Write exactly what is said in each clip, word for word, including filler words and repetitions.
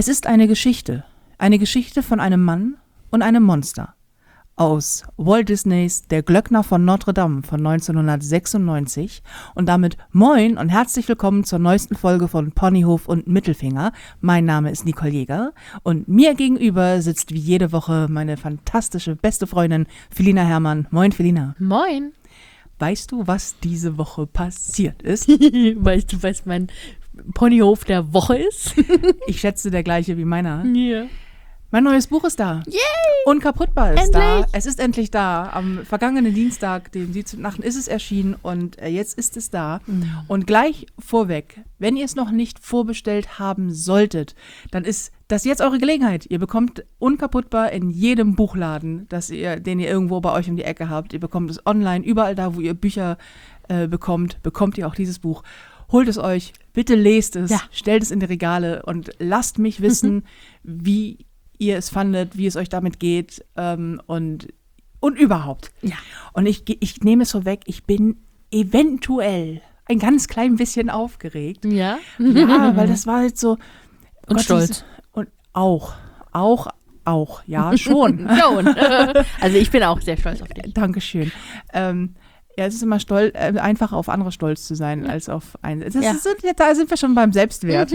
Es ist eine Geschichte. Eine Geschichte von einem Mann und einem Monster. Aus Walt Disneys Der Glöckner von Notre Dame von neunzehnhundertsechsundneunzig. Und damit moin und herzlich willkommen zur neuesten Folge von Ponyhof und Mittelfinger. Mein Name ist Nicole Jäger und mir gegenüber sitzt wie jede Woche meine fantastische beste Freundin Felina Herrmann. Moin Felina. Moin. Weißt du, was diese Woche passiert ist? Weißt du, was mein Ponyhof der Woche ist? Ich schätze der gleiche wie meiner. Ja. Mein neues Buch ist da. Yay! Unkaputtbar ist Endlich! da. Es ist endlich da. Am vergangenen Dienstag, dem siebzehnten ist es erschienen und äh, jetzt ist es da. Mhm. Und gleich vorweg, wenn ihr es noch nicht vorbestellt haben solltet, dann ist das jetzt eure Gelegenheit. Ihr bekommt Unkaputtbar in jedem Buchladen, das ihr, den ihr irgendwo bei euch um die Ecke habt. Ihr bekommt es online, überall da, wo ihr Bücher äh, bekommt, bekommt ihr auch dieses Buch. Holt es euch, bitte lest es, Ja. stellt es in die Regale und lasst mich wissen, Mhm. wie ihr es fandet, wie es euch damit geht ähm, und, und überhaupt. Ja. Und ich, ich nehme es vorweg, ich bin eventuell ein ganz klein bisschen aufgeregt. Ja? Ja, weil das war jetzt so. Und Gott, stolz. dieses- Und auch, auch, auch, ja, schon. Schon. Also ich bin auch sehr stolz auf dich. Dankeschön. Ähm, ja, es ist immer stolz, äh, einfacher auf andere stolz zu sein, als auf ein. Das Ja. ist, da sind wir schon beim Selbstwert.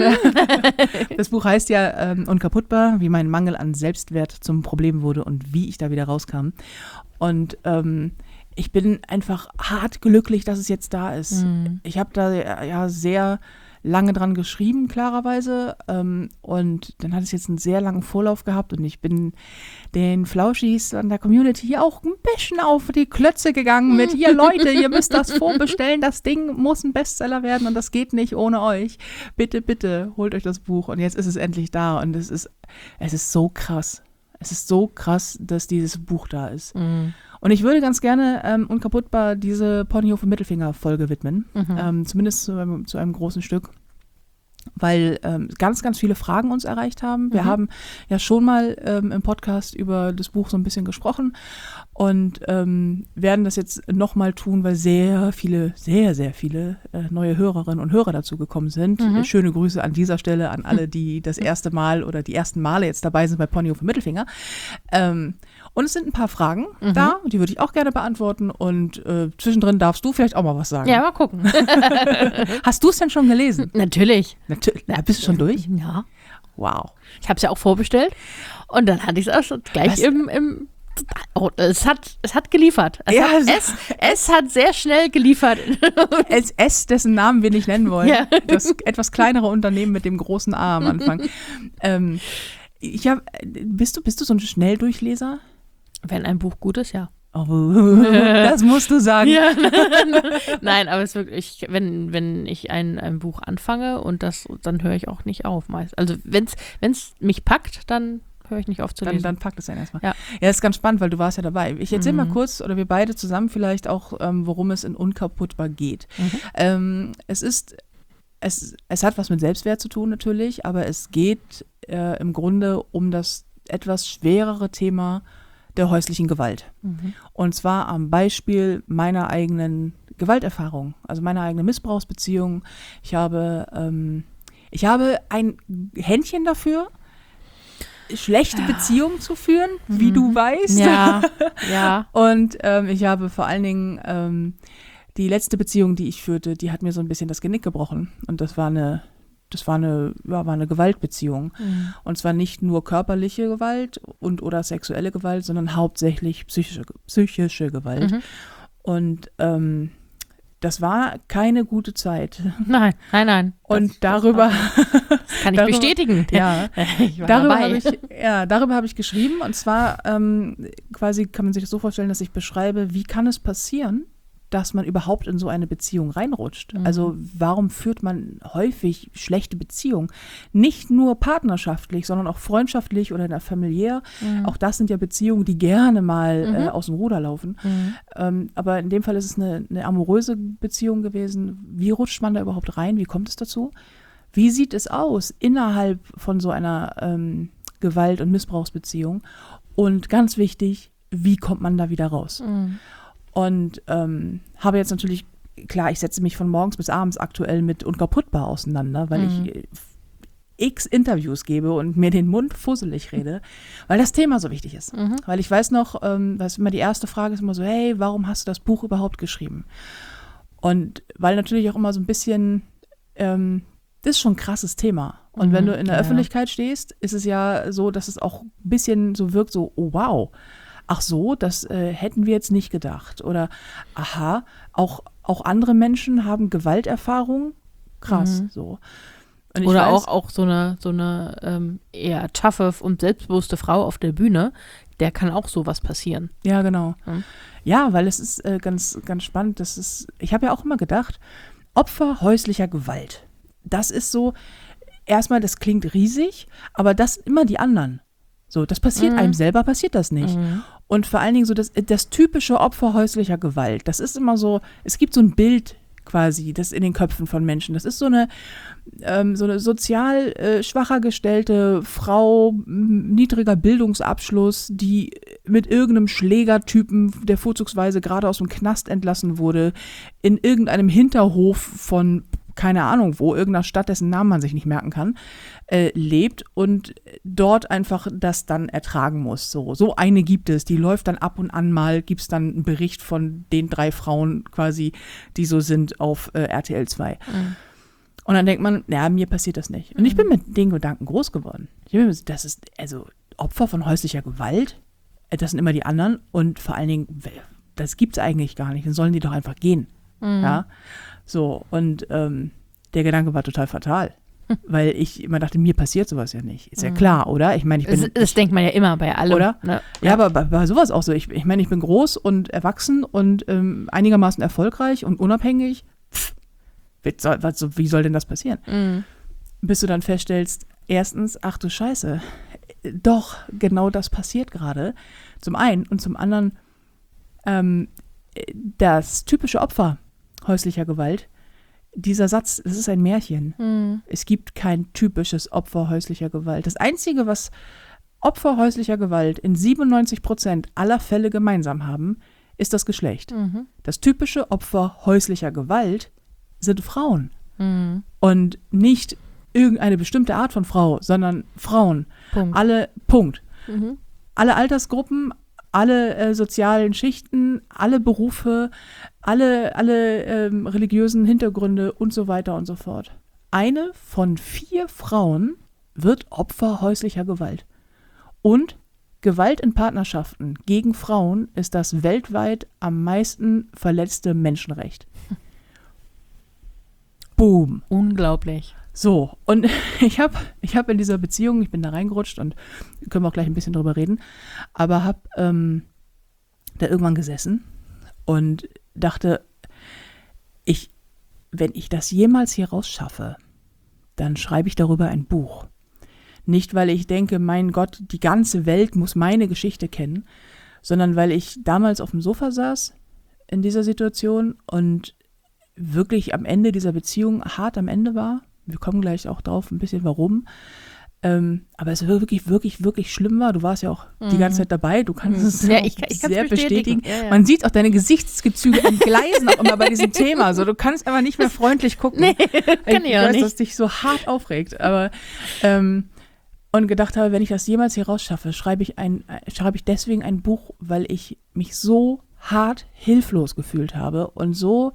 Das Buch heißt ja ähm, Unkaputtbar, wie mein Mangel an Selbstwert zum Problem wurde und wie ich da wieder rauskam. Und ähm, ich bin einfach hart glücklich, dass es jetzt da ist. Mhm. Ich habe da ja sehr lange dran geschrieben, klarerweise. Ähm, und dann hat es jetzt einen sehr langen Vorlauf gehabt und ich bin den Flauschis an der Community hier auch ein bisschen auf die Klötze gegangen mit, ihr Leute, ihr müsst das vorbestellen, das Ding muss ein Bestseller werden und das geht nicht ohne euch. Bitte, bitte, holt euch das Buch. Und jetzt ist es endlich da und es ist, es ist so krass. Es ist so krass, dass dieses Buch da ist. Mhm. Und ich würde ganz gerne ähm, Unkaputtbar diese Ponyhof und Mittelfinger-Folge widmen. Mhm. Ähm, zumindest zu einem, zu einem großen Stück. Weil ähm, ganz, ganz viele Fragen uns erreicht haben. Wir Mhm. haben ja schon mal ähm, im Podcast über das Buch so ein bisschen gesprochen und ähm, werden das jetzt nochmal tun, weil sehr viele, sehr, sehr viele äh, neue Hörerinnen und Hörer dazu gekommen sind. Mhm. Schöne Grüße an dieser Stelle an alle, die das erste Mal oder die ersten Male jetzt dabei sind bei Ponyhof und Mittelfinger. Ähm, und es sind ein paar Fragen Mhm. da, die würde ich auch gerne beantworten und äh, zwischendrin darfst du vielleicht auch mal was sagen. Ja, mal gucken. Hast du es denn schon gelesen? Natürlich. Natürlich. Ja, bist du schon durch? Ja. Wow. Ich habe es ja auch vorbestellt und dann hatte ich es auch schon gleich Was? im, im oh, es hat es hat geliefert. Es, Ja, hat, also- es, es hat sehr schnell geliefert. S S, dessen Namen wir nicht nennen wollen. Ja. Das etwas kleinere Unternehmen mit dem großen A am Anfang. ähm, ich hab, bist, du, bist du so ein Schnelldurchleser? Wenn ein Buch gut ist, ja. Oh, das musst du sagen. Ja. Nein, aber es ist wirklich, wenn, wenn ich ein, ein Buch anfange und das, dann höre ich auch nicht auf meist. Also wenn es mich packt, dann höre ich nicht auf zu Dann, lesen. dann packt es einen erstmal. Ja. Ja, ist ganz spannend, weil du warst ja dabei. Ich erzähle Mhm. mal kurz, oder wir beide zusammen vielleicht auch, ähm, worum es in Unkaputtbar geht. Mhm. Ähm, es ist, es, es hat was mit Selbstwert zu tun natürlich, aber es geht äh, im Grunde um das etwas schwerere Thema der häuslichen Gewalt. Mhm. Und zwar am Beispiel meiner eigenen Gewalterfahrung, also meiner eigenen Missbrauchsbeziehung. Ich habe, ähm, ich habe ein Händchen dafür, schlechte Beziehungen zu führen, wie du weißt. Ja, ja. Und ähm, ich habe vor allen Dingen ähm, die letzte Beziehung, die ich führte, die hat mir so ein bisschen das Genick gebrochen. Und das war eine, das war eine, ja, war eine Gewaltbeziehung. Mhm. Und zwar nicht nur körperliche Gewalt und oder sexuelle Gewalt, sondern hauptsächlich psychische, psychische Gewalt. Mhm. Und ähm, das war keine gute Zeit. Nein, nein, nein. Und Das- darüber, Das kann ich darüber- bestätigen. ja, Ich war darüber dabei. habe ich, ja, darüber habe ich geschrieben. Und zwar ähm, quasi kann man sich das so vorstellen, dass ich beschreibe, wie kann es passieren, dass man überhaupt in so eine Beziehung reinrutscht. Mhm. Also warum führt man häufig schlechte Beziehungen? Nicht nur partnerschaftlich, sondern auch freundschaftlich oder in der familiär. Mhm. Auch das sind ja Beziehungen, die gerne mal Mhm. äh, aus dem Ruder laufen. Mhm. Ähm, aber in dem Fall ist es eine, eine amoröse Beziehung gewesen. Wie rutscht man da überhaupt rein? Wie kommt es dazu? Wie sieht es aus innerhalb von so einer ähm, Gewalt- und Missbrauchsbeziehung? Und ganz wichtig, wie kommt man da wieder raus? Mhm. Und ähm, habe jetzt natürlich, klar, ich setze mich von morgens bis abends aktuell mit Unkaputtbar auseinander, weil Mhm. ich x Interviews gebe und mir den Mund fusselig rede, weil das Thema so wichtig ist. Mhm. Weil ich weiß noch, ähm, was immer die erste Frage ist immer so, hey, warum hast du das Buch überhaupt geschrieben? Und weil natürlich auch immer so ein bisschen, ähm, das ist schon ein krasses Thema. Und Mhm, wenn du in der ja. Öffentlichkeit stehst, ist es ja so, dass es auch ein bisschen so wirkt, so, oh wow, ach so, das äh, hätten wir jetzt nicht gedacht. Oder, aha, auch, auch andere Menschen haben Gewalterfahrung. Krass, Mhm. so. Und ich Oder weiß, auch, auch so eine, so eine ähm, eher taffe und selbstbewusste Frau auf der Bühne, der kann auch sowas passieren. Ja, genau. Mhm. Ja, weil es ist äh, ganz, ganz spannend. Das ist, ich habe ja auch immer gedacht, Opfer häuslicher Gewalt. Das ist so, erstmal, das klingt riesig, aber das immer die anderen. So, das passiert Mhm. einem selber, passiert das nicht. Mhm. Und vor allen Dingen so das, das typische Opfer häuslicher Gewalt. Das ist immer so, es gibt so ein Bild quasi, das in den Köpfen von Menschen. Das ist so eine, ähm, so eine sozial äh, schwacher gestellte Frau, m, niedriger Bildungsabschluss, die mit irgendeinem Schlägertypen, der vorzugsweise gerade aus dem Knast entlassen wurde, in irgendeinem Hinterhof von keine Ahnung wo, irgendeiner Stadt, dessen Namen man sich nicht merken kann, äh, lebt und dort einfach das dann ertragen muss. So, so eine gibt es, die läuft dann ab und an mal, gibt es dann einen Bericht von den drei Frauen quasi, die so sind auf äh, R T L zwei. Mhm. Und dann denkt man, ja, mir passiert das nicht. Und ich bin mit den Gedanken groß geworden. Ich bin, das ist, also Opfer von häuslicher Gewalt, äh, das sind immer die anderen und vor allen Dingen, das gibt es eigentlich gar nicht, dann sollen die doch einfach gehen. Mhm. Ja, so, und ähm, der Gedanke war total fatal, weil ich immer dachte, mir passiert sowas ja nicht. Ist ja klar, oder? Ich meine, ich bin... Das, das denkt man ja immer bei allem. Oder? Ne? Ja, aber bei, bei sowas auch so. Ich, ich meine, ich bin groß und erwachsen und ähm, einigermaßen erfolgreich und unabhängig. Pff, wie soll, was, wie soll denn das passieren? Mhm. Bis du dann feststellst, erstens, ach du Scheiße, doch, genau das passiert gerade. Zum einen und zum anderen, ähm, das typische Opfer häuslicher Gewalt, dieser Satz, das ist ein Märchen. Mhm. Es gibt kein typisches Opfer häuslicher Gewalt. Das Einzige, was Opfer häuslicher Gewalt in siebenundneunzig Prozent aller Fälle gemeinsam haben, ist das Geschlecht. Mhm. Das typische Opfer häuslicher Gewalt sind Frauen. Mhm. Und nicht irgendeine bestimmte Art von Frau, sondern Frauen. Punkt. Alle, Punkt. Mhm. Alle Altersgruppen, alle äh, sozialen Schichten, alle Berufe, alle, alle ähm, religiösen Hintergründe und so weiter und so fort. Eine von vier Frauen wird Opfer häuslicher Gewalt. Und Gewalt in Partnerschaften gegen Frauen ist das weltweit am meisten verletzte Menschenrecht. Boom. Unglaublich. So, und ich habe ich hab in dieser Beziehung, ich bin da reingerutscht und können wir auch gleich ein bisschen drüber reden, aber habe ähm, da irgendwann gesessen und dachte, ich, wenn ich das jemals hier rausschaffe, dann schreibe ich darüber ein Buch. Nicht, weil ich denke, mein Gott, die ganze Welt muss meine Geschichte kennen, sondern weil ich damals auf dem Sofa saß in dieser Situation und wirklich am Ende dieser Beziehung hart am Ende war. Wir kommen gleich auch drauf, ein bisschen warum. Ähm, aber es wirklich, wirklich, wirklich schlimm war. Du warst ja auch Mhm. die ganze Zeit dabei. Du kannst Mhm. es Ja, auch ich kann- ich kann's sehr bestätigen. bestätigen. Ja, ja. Man sieht auch deine Gesichtsgezüge entgleisen auch immer bei diesem Thema. So, du kannst einfach nicht mehr freundlich gucken. Nee, kann ich ich auch weiß, nicht. dass dich so hart aufregt. Aber ähm, und gedacht habe, wenn ich das jemals hier rausschaffe, schreibe ich ein, äh, schreibe ich deswegen ein Buch, weil ich mich so hart hilflos gefühlt habe und so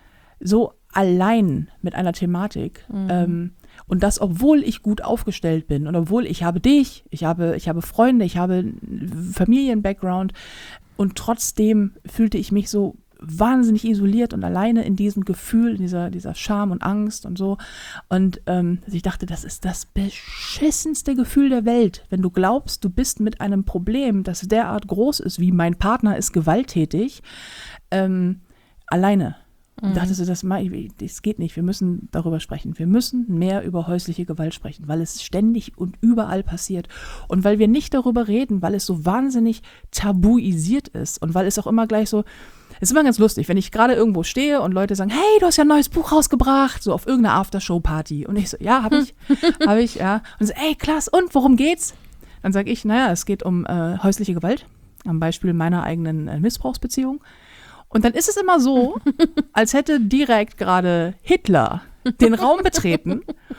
so allein mit einer Thematik. Mhm. Ähm, und das, obwohl ich gut aufgestellt bin und obwohl ich habe dich, ich habe, ich habe Freunde, ich habe einen Familien-Background und trotzdem fühlte ich mich so wahnsinnig isoliert und alleine in diesem Gefühl, in dieser, dieser Scham und Angst und so. Und ähm, ich dachte, das ist das beschissenste Gefühl der Welt, wenn du glaubst, du bist mit einem Problem, das derart groß ist, wie mein Partner ist gewalttätig, ähm, alleine. Und dachte so, das, das geht nicht, wir müssen darüber sprechen. Wir müssen mehr über häusliche Gewalt sprechen, weil es ständig und überall passiert. Und weil wir nicht darüber reden, weil es so wahnsinnig tabuisiert ist und weil es auch immer gleich so, es ist immer ganz lustig, wenn ich gerade irgendwo stehe und Leute sagen, hey, du hast ja ein neues Buch rausgebracht, so auf irgendeiner Aftershow-Party. Und ich so, ja, habe ich, habe ich, ja. Und so, ey, klasse, und worum geht's? Dann sage ich, naja, es geht um äh, häusliche Gewalt, am Beispiel meiner eigenen äh, Missbrauchsbeziehung. Und dann ist es immer so, als hätte direkt gerade Hitler den Raum betreten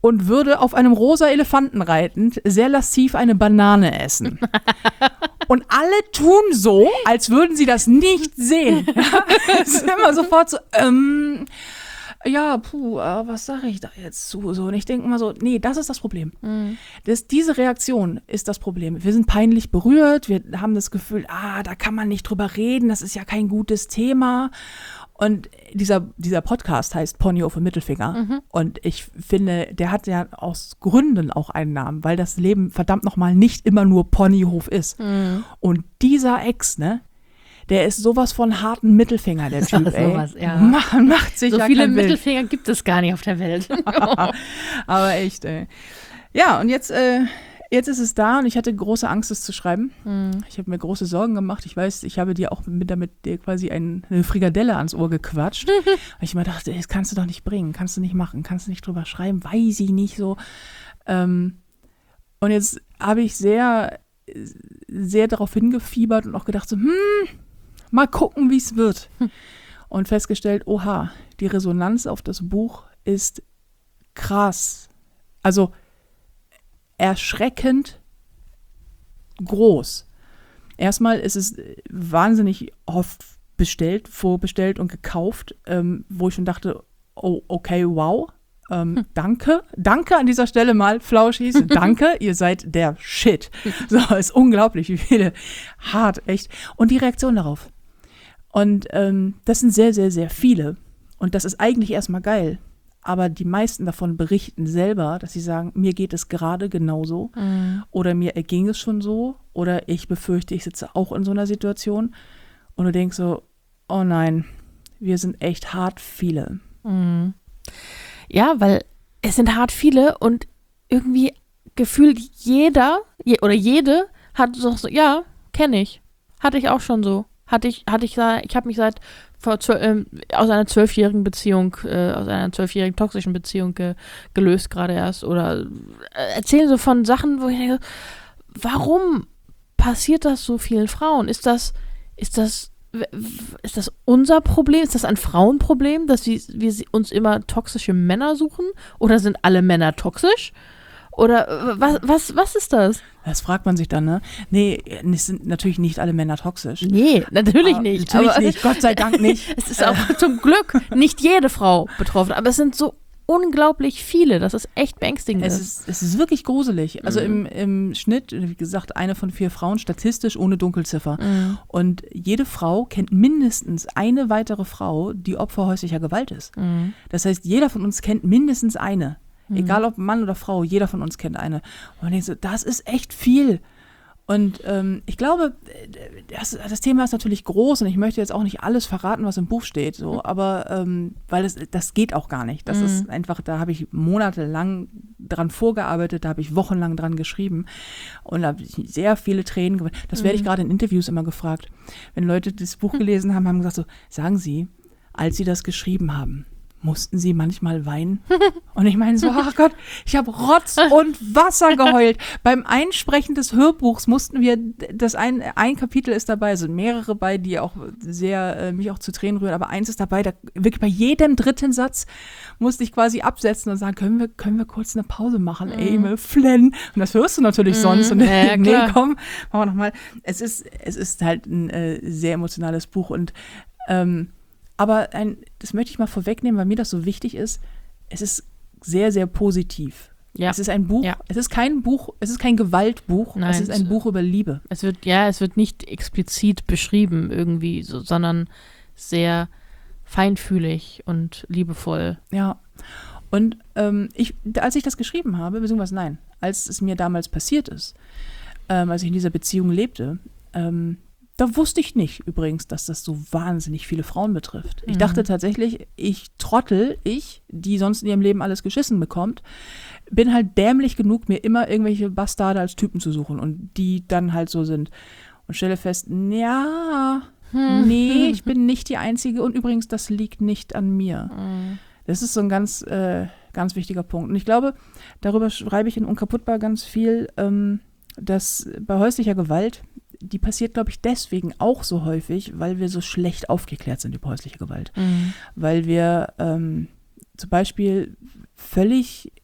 und würde auf einem rosa Elefanten reitend sehr lasziv eine Banane essen. Und alle tun so, als würden sie das nicht sehen. Es ist immer sofort so, ähm, ja, puh, äh, was sage ich da jetzt zu? So, und ich denke immer so, nee, das ist das Problem. Mhm. Das, diese Reaktion ist das Problem. Wir sind peinlich berührt, wir haben das Gefühl, ah, da kann man nicht drüber reden, das ist ja kein gutes Thema. Und dieser, dieser Podcast heißt Ponyhof und Mittelfinger. Mhm. Und ich finde, der hat ja aus Gründen auch einen Namen, weil das Leben verdammt nochmal nicht immer nur Ponyhof ist. Mhm. Und dieser Ex, ne, der ist sowas von harten Mittelfinger, der Typ, ey. Sowas, ja. Man macht sich so ja viele kein Bild. Mittelfinger gibt es gar nicht auf der Welt. Aber echt, ey. Ja, und jetzt, äh, jetzt ist es da und ich hatte große Angst, es zu schreiben. Mhm. Ich habe mir große Sorgen gemacht. Ich weiß, ich habe dir auch mit, damit dir quasi ein, eine Frikadelle ans Ohr gequatscht. Weil ich mir dachte, das kannst du doch nicht bringen, kannst du nicht machen, kannst du nicht drüber schreiben, weiß ich nicht so. Ähm, und jetzt habe ich sehr, sehr darauf hingefiebert und auch gedacht so, hm, mal gucken, wie es wird. Hm. Und festgestellt, oha, die Resonanz auf das Buch ist krass. Also erschreckend groß. Erstmal ist es wahnsinnig oft bestellt, vorbestellt und gekauft, ähm, wo ich schon dachte, oh, okay, wow, ähm, hm. danke. Danke an dieser Stelle mal, Flauschis, danke, ihr seid der Shit. So, ist unglaublich, wie viele, hart, echt. Und die Reaktion darauf. Und ähm, das sind sehr, sehr, sehr viele. Und das ist eigentlich erstmal geil. Aber die meisten davon berichten selber, dass sie sagen, mir geht es gerade genauso. Mhm. Oder mir erging es schon so. Oder ich befürchte, ich sitze auch in so einer Situation. Und du denkst so, oh nein, wir sind echt hart viele. Mhm. Ja, weil es sind hart viele und irgendwie gefühlt jeder je, oder jede hat so, so ja, kenne ich. Hatte ich auch schon so. Hatte ich, hatte ich, ich habe mich seit vor, äh, aus einer zwölfjährigen Beziehung, äh, aus einer zwölfjährigen toxischen Beziehung ge, gelöst gerade erst oder äh, erzählen so von Sachen, wo ich denke, warum passiert das so vielen Frauen? Ist das, ist das, ist das unser Problem? Ist das ein Frauenproblem, dass wir, wir uns immer toxische Männer suchen? Oder sind alle Männer toxisch? Oder was, was, was ist das? Das fragt man sich dann, ne? Nee, es sind natürlich nicht alle Männer toxisch. Nee, natürlich aber nicht. Natürlich aber nicht, Gott sei Dank nicht. Es ist auch zum Glück nicht jede Frau betroffen, aber es sind so unglaublich viele, dass es echt beängstigend es ist. ist. Es ist wirklich gruselig. Also mhm. im, im Schnitt, wie gesagt, eine von vier Frauen, statistisch ohne Dunkelziffer. Mhm. Und jede Frau kennt mindestens eine weitere Frau, die Opfer häuslicher Gewalt ist. Mhm. Das heißt, jeder von uns kennt mindestens eine. Mhm. Egal ob Mann oder Frau, jeder von uns kennt eine. Und man denkt so, das ist echt viel. Und ähm, ich glaube, das, das Thema ist natürlich groß und ich möchte jetzt auch nicht alles verraten, was im Buch steht, so, aber ähm, weil das, das geht auch gar nicht. Das mhm. ist einfach, da habe ich monatelang dran vorgearbeitet, da habe ich wochenlang dran geschrieben und da habe ich sehr viele Tränen geweint. Das mhm. werde ich gerade in Interviews immer gefragt. Wenn Leute das Buch gelesen haben, haben gesagt so, sagen Sie, als Sie das geschrieben haben, mussten Sie manchmal weinen? Und ich meine so, ach Gott, ich habe Rotz und Wasser geheult. Beim Einsprechen des Hörbuchs mussten wir, das ein, ein Kapitel ist dabei, es sind mehrere bei, die auch sehr, äh, mich auch zu Tränen rühren, aber eins ist dabei, da wirklich bei jedem dritten Satz musste ich quasi absetzen und sagen, können wir, können wir kurz eine Pause machen, mm. Emil, Flenn? Und das hörst du natürlich mm. sonst. Und ja, nee, komm, machen wir nochmal. Es ist, es ist halt ein äh, sehr emotionales Buch und ähm, aber ein, das möchte ich mal vorwegnehmen, weil mir das so wichtig ist. Es ist sehr, sehr positiv. Ja. Es ist ein Buch, ja. es ist kein Buch, es ist kein Gewaltbuch, Nein, es ist ein es, Buch über Liebe. Es wird, ja, es wird nicht explizit beschrieben irgendwie, so, sondern sehr feinfühlig und liebevoll. Ja. Und ähm, ich, als ich das geschrieben habe, beziehungsweise nein, als es mir damals passiert ist, ähm, als ich in dieser Beziehung lebte, ähm, da wusste ich nicht übrigens, dass das so wahnsinnig viele Frauen betrifft. Ich mhm. dachte tatsächlich, ich Trottel, ich, die sonst in ihrem Leben alles geschissen bekommt, bin halt dämlich genug, mir immer irgendwelche Bastarde als Typen zu suchen und die dann halt so sind. Und stelle fest, ja, hm. nee, ich bin nicht die Einzige und übrigens, das liegt nicht an mir. Mhm. Das ist so ein ganz, äh, ganz wichtiger Punkt. Und ich glaube, darüber schreibe ich in Unkaputtbar ganz viel, ähm, dass bei häuslicher Gewalt, die passiert, glaube ich, deswegen auch so häufig, weil wir so schlecht aufgeklärt sind über häusliche Gewalt. Mhm. Weil wir ähm, zum Beispiel völlig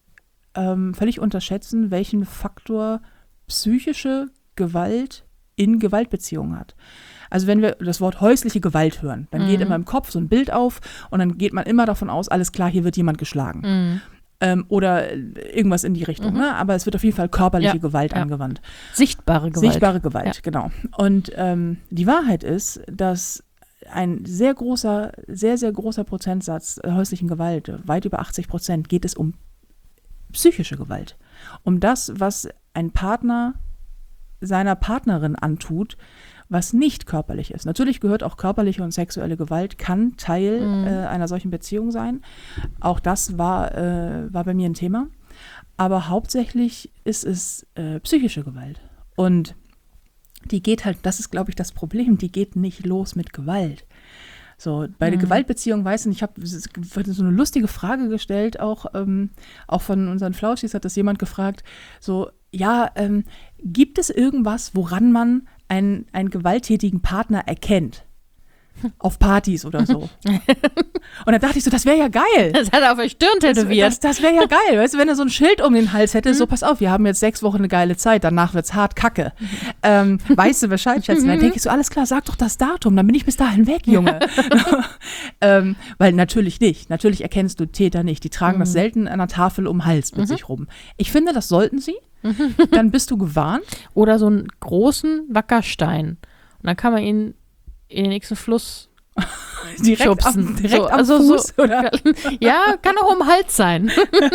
ähm, völlig unterschätzen, welchen Faktor psychische Gewalt in Gewaltbeziehungen hat. Also wenn wir das Wort häusliche Gewalt hören, dann mhm. geht immer im Kopf so ein Bild auf und dann geht man immer davon aus, alles klar, hier wird jemand geschlagen. Mhm. Ähm, oder irgendwas in die Richtung. Mhm. Ne? Aber es wird auf jeden Fall körperliche ja. Gewalt ja. angewandt. Sichtbare Gewalt. Sichtbare Gewalt, ja. genau. Und ähm, die Wahrheit ist, dass ein sehr großer, sehr, sehr großer Prozentsatz der häuslichen Gewalt, weit über achtzig Prozent, geht es um psychische Gewalt. Um das, was ein Partner seiner Partnerin antut, was nicht körperlich ist. Natürlich gehört auch körperliche und sexuelle Gewalt, kann Teil mhm. äh, einer solchen Beziehung sein. Auch das war, äh, war bei mir ein Thema. Aber hauptsächlich ist es äh, psychische Gewalt. Und die geht halt, das ist, glaube ich, das Problem, die geht nicht los mit Gewalt. So, bei mhm. der Gewaltbeziehung, weiß ich nicht, ich habe so eine lustige Frage gestellt, auch, ähm, auch von unseren Flauschis hat das jemand gefragt, so, ja, ähm, gibt es irgendwas, woran man einen, einen gewalttätigen Partner erkennt? Auf Partys oder so. Und dann dachte ich so, das wäre ja geil. Das hat er auf der Stirn tätowiert. Das, das, das wäre ja geil. Weißt du, wenn er so ein Schild um den Hals hätte, mhm. so pass auf, wir haben jetzt sechs Wochen eine geile Zeit, danach wird's hart kacke. Mhm. Ähm, weißt du Bescheid, Schätzchen? Dann denke ich so, alles klar, sag doch das Datum, dann bin ich bis dahin weg, Junge. ähm, weil natürlich nicht. Natürlich erkennst du Täter nicht. Die tragen mhm. das selten an der Tafel um den Hals mit mhm. sich rum. Ich finde, das sollten sie. Dann bist du gewarnt. Oder so einen großen Wackerstein. Und dann kann man ihn in den nächsten Fluss direkt schubsen. Am, direkt so, am also Fuß, so, oder? Ja, kann auch um den Hals sein.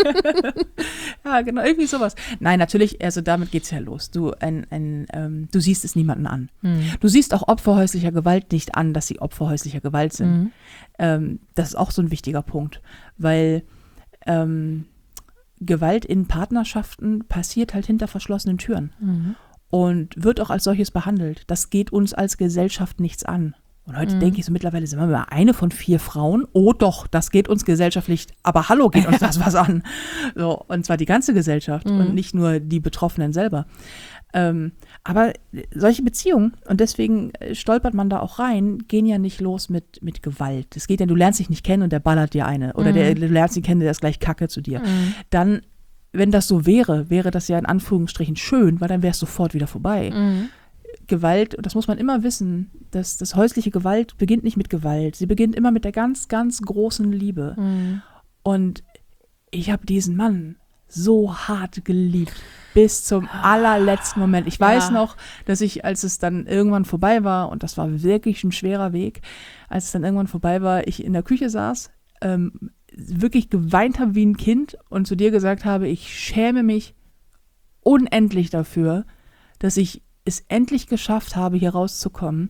Ja, genau, irgendwie sowas. Nein, natürlich, also damit geht's ja los. Du, ein, ein, ähm, du siehst es niemanden an. Hm. Du siehst auch Opfer häuslicher Gewalt nicht an, dass sie Opfer häuslicher Gewalt sind. Hm. Ähm, das ist auch so ein wichtiger Punkt, weil ähm, Gewalt in Partnerschaften passiert halt hinter verschlossenen Türen. Mhm. Und wird auch als solches behandelt. Das geht uns als Gesellschaft nichts an. Und heute mhm. denke ich so, mittlerweile sind wir mal eine von vier Frauen. Oh doch, das geht uns gesellschaftlich, aber hallo, geht uns das was an. So, und zwar die ganze Gesellschaft mhm. und nicht nur die Betroffenen selber. Ähm, aber solche Beziehungen, und deswegen stolpert man da auch rein, gehen ja nicht los mit, mit Gewalt. Es geht ja, du lernst dich nicht kennen und der ballert dir eine. Oder mhm. der, du lernst ihn kennen, der ist gleich Kacke zu dir. Mhm. Dann wenn das so wäre, wäre das ja in Anführungsstrichen schön, weil dann wäre es sofort wieder vorbei. Mhm. Gewalt, das muss man immer wissen, dass das häusliche Gewalt beginnt nicht mit Gewalt. Sie beginnt immer mit der ganz, ganz großen Liebe. Mhm. Und ich habe diesen Mann so hart geliebt, bis zum allerletzten Moment. Ich weiß ja. noch, dass ich, als es dann irgendwann vorbei war, und das war wirklich ein schwerer Weg, als es dann irgendwann vorbei war, ich in der Küche saß, ähm, wirklich geweint habe wie ein Kind und zu dir gesagt habe, ich schäme mich unendlich dafür, dass ich es endlich geschafft habe, hier rauszukommen,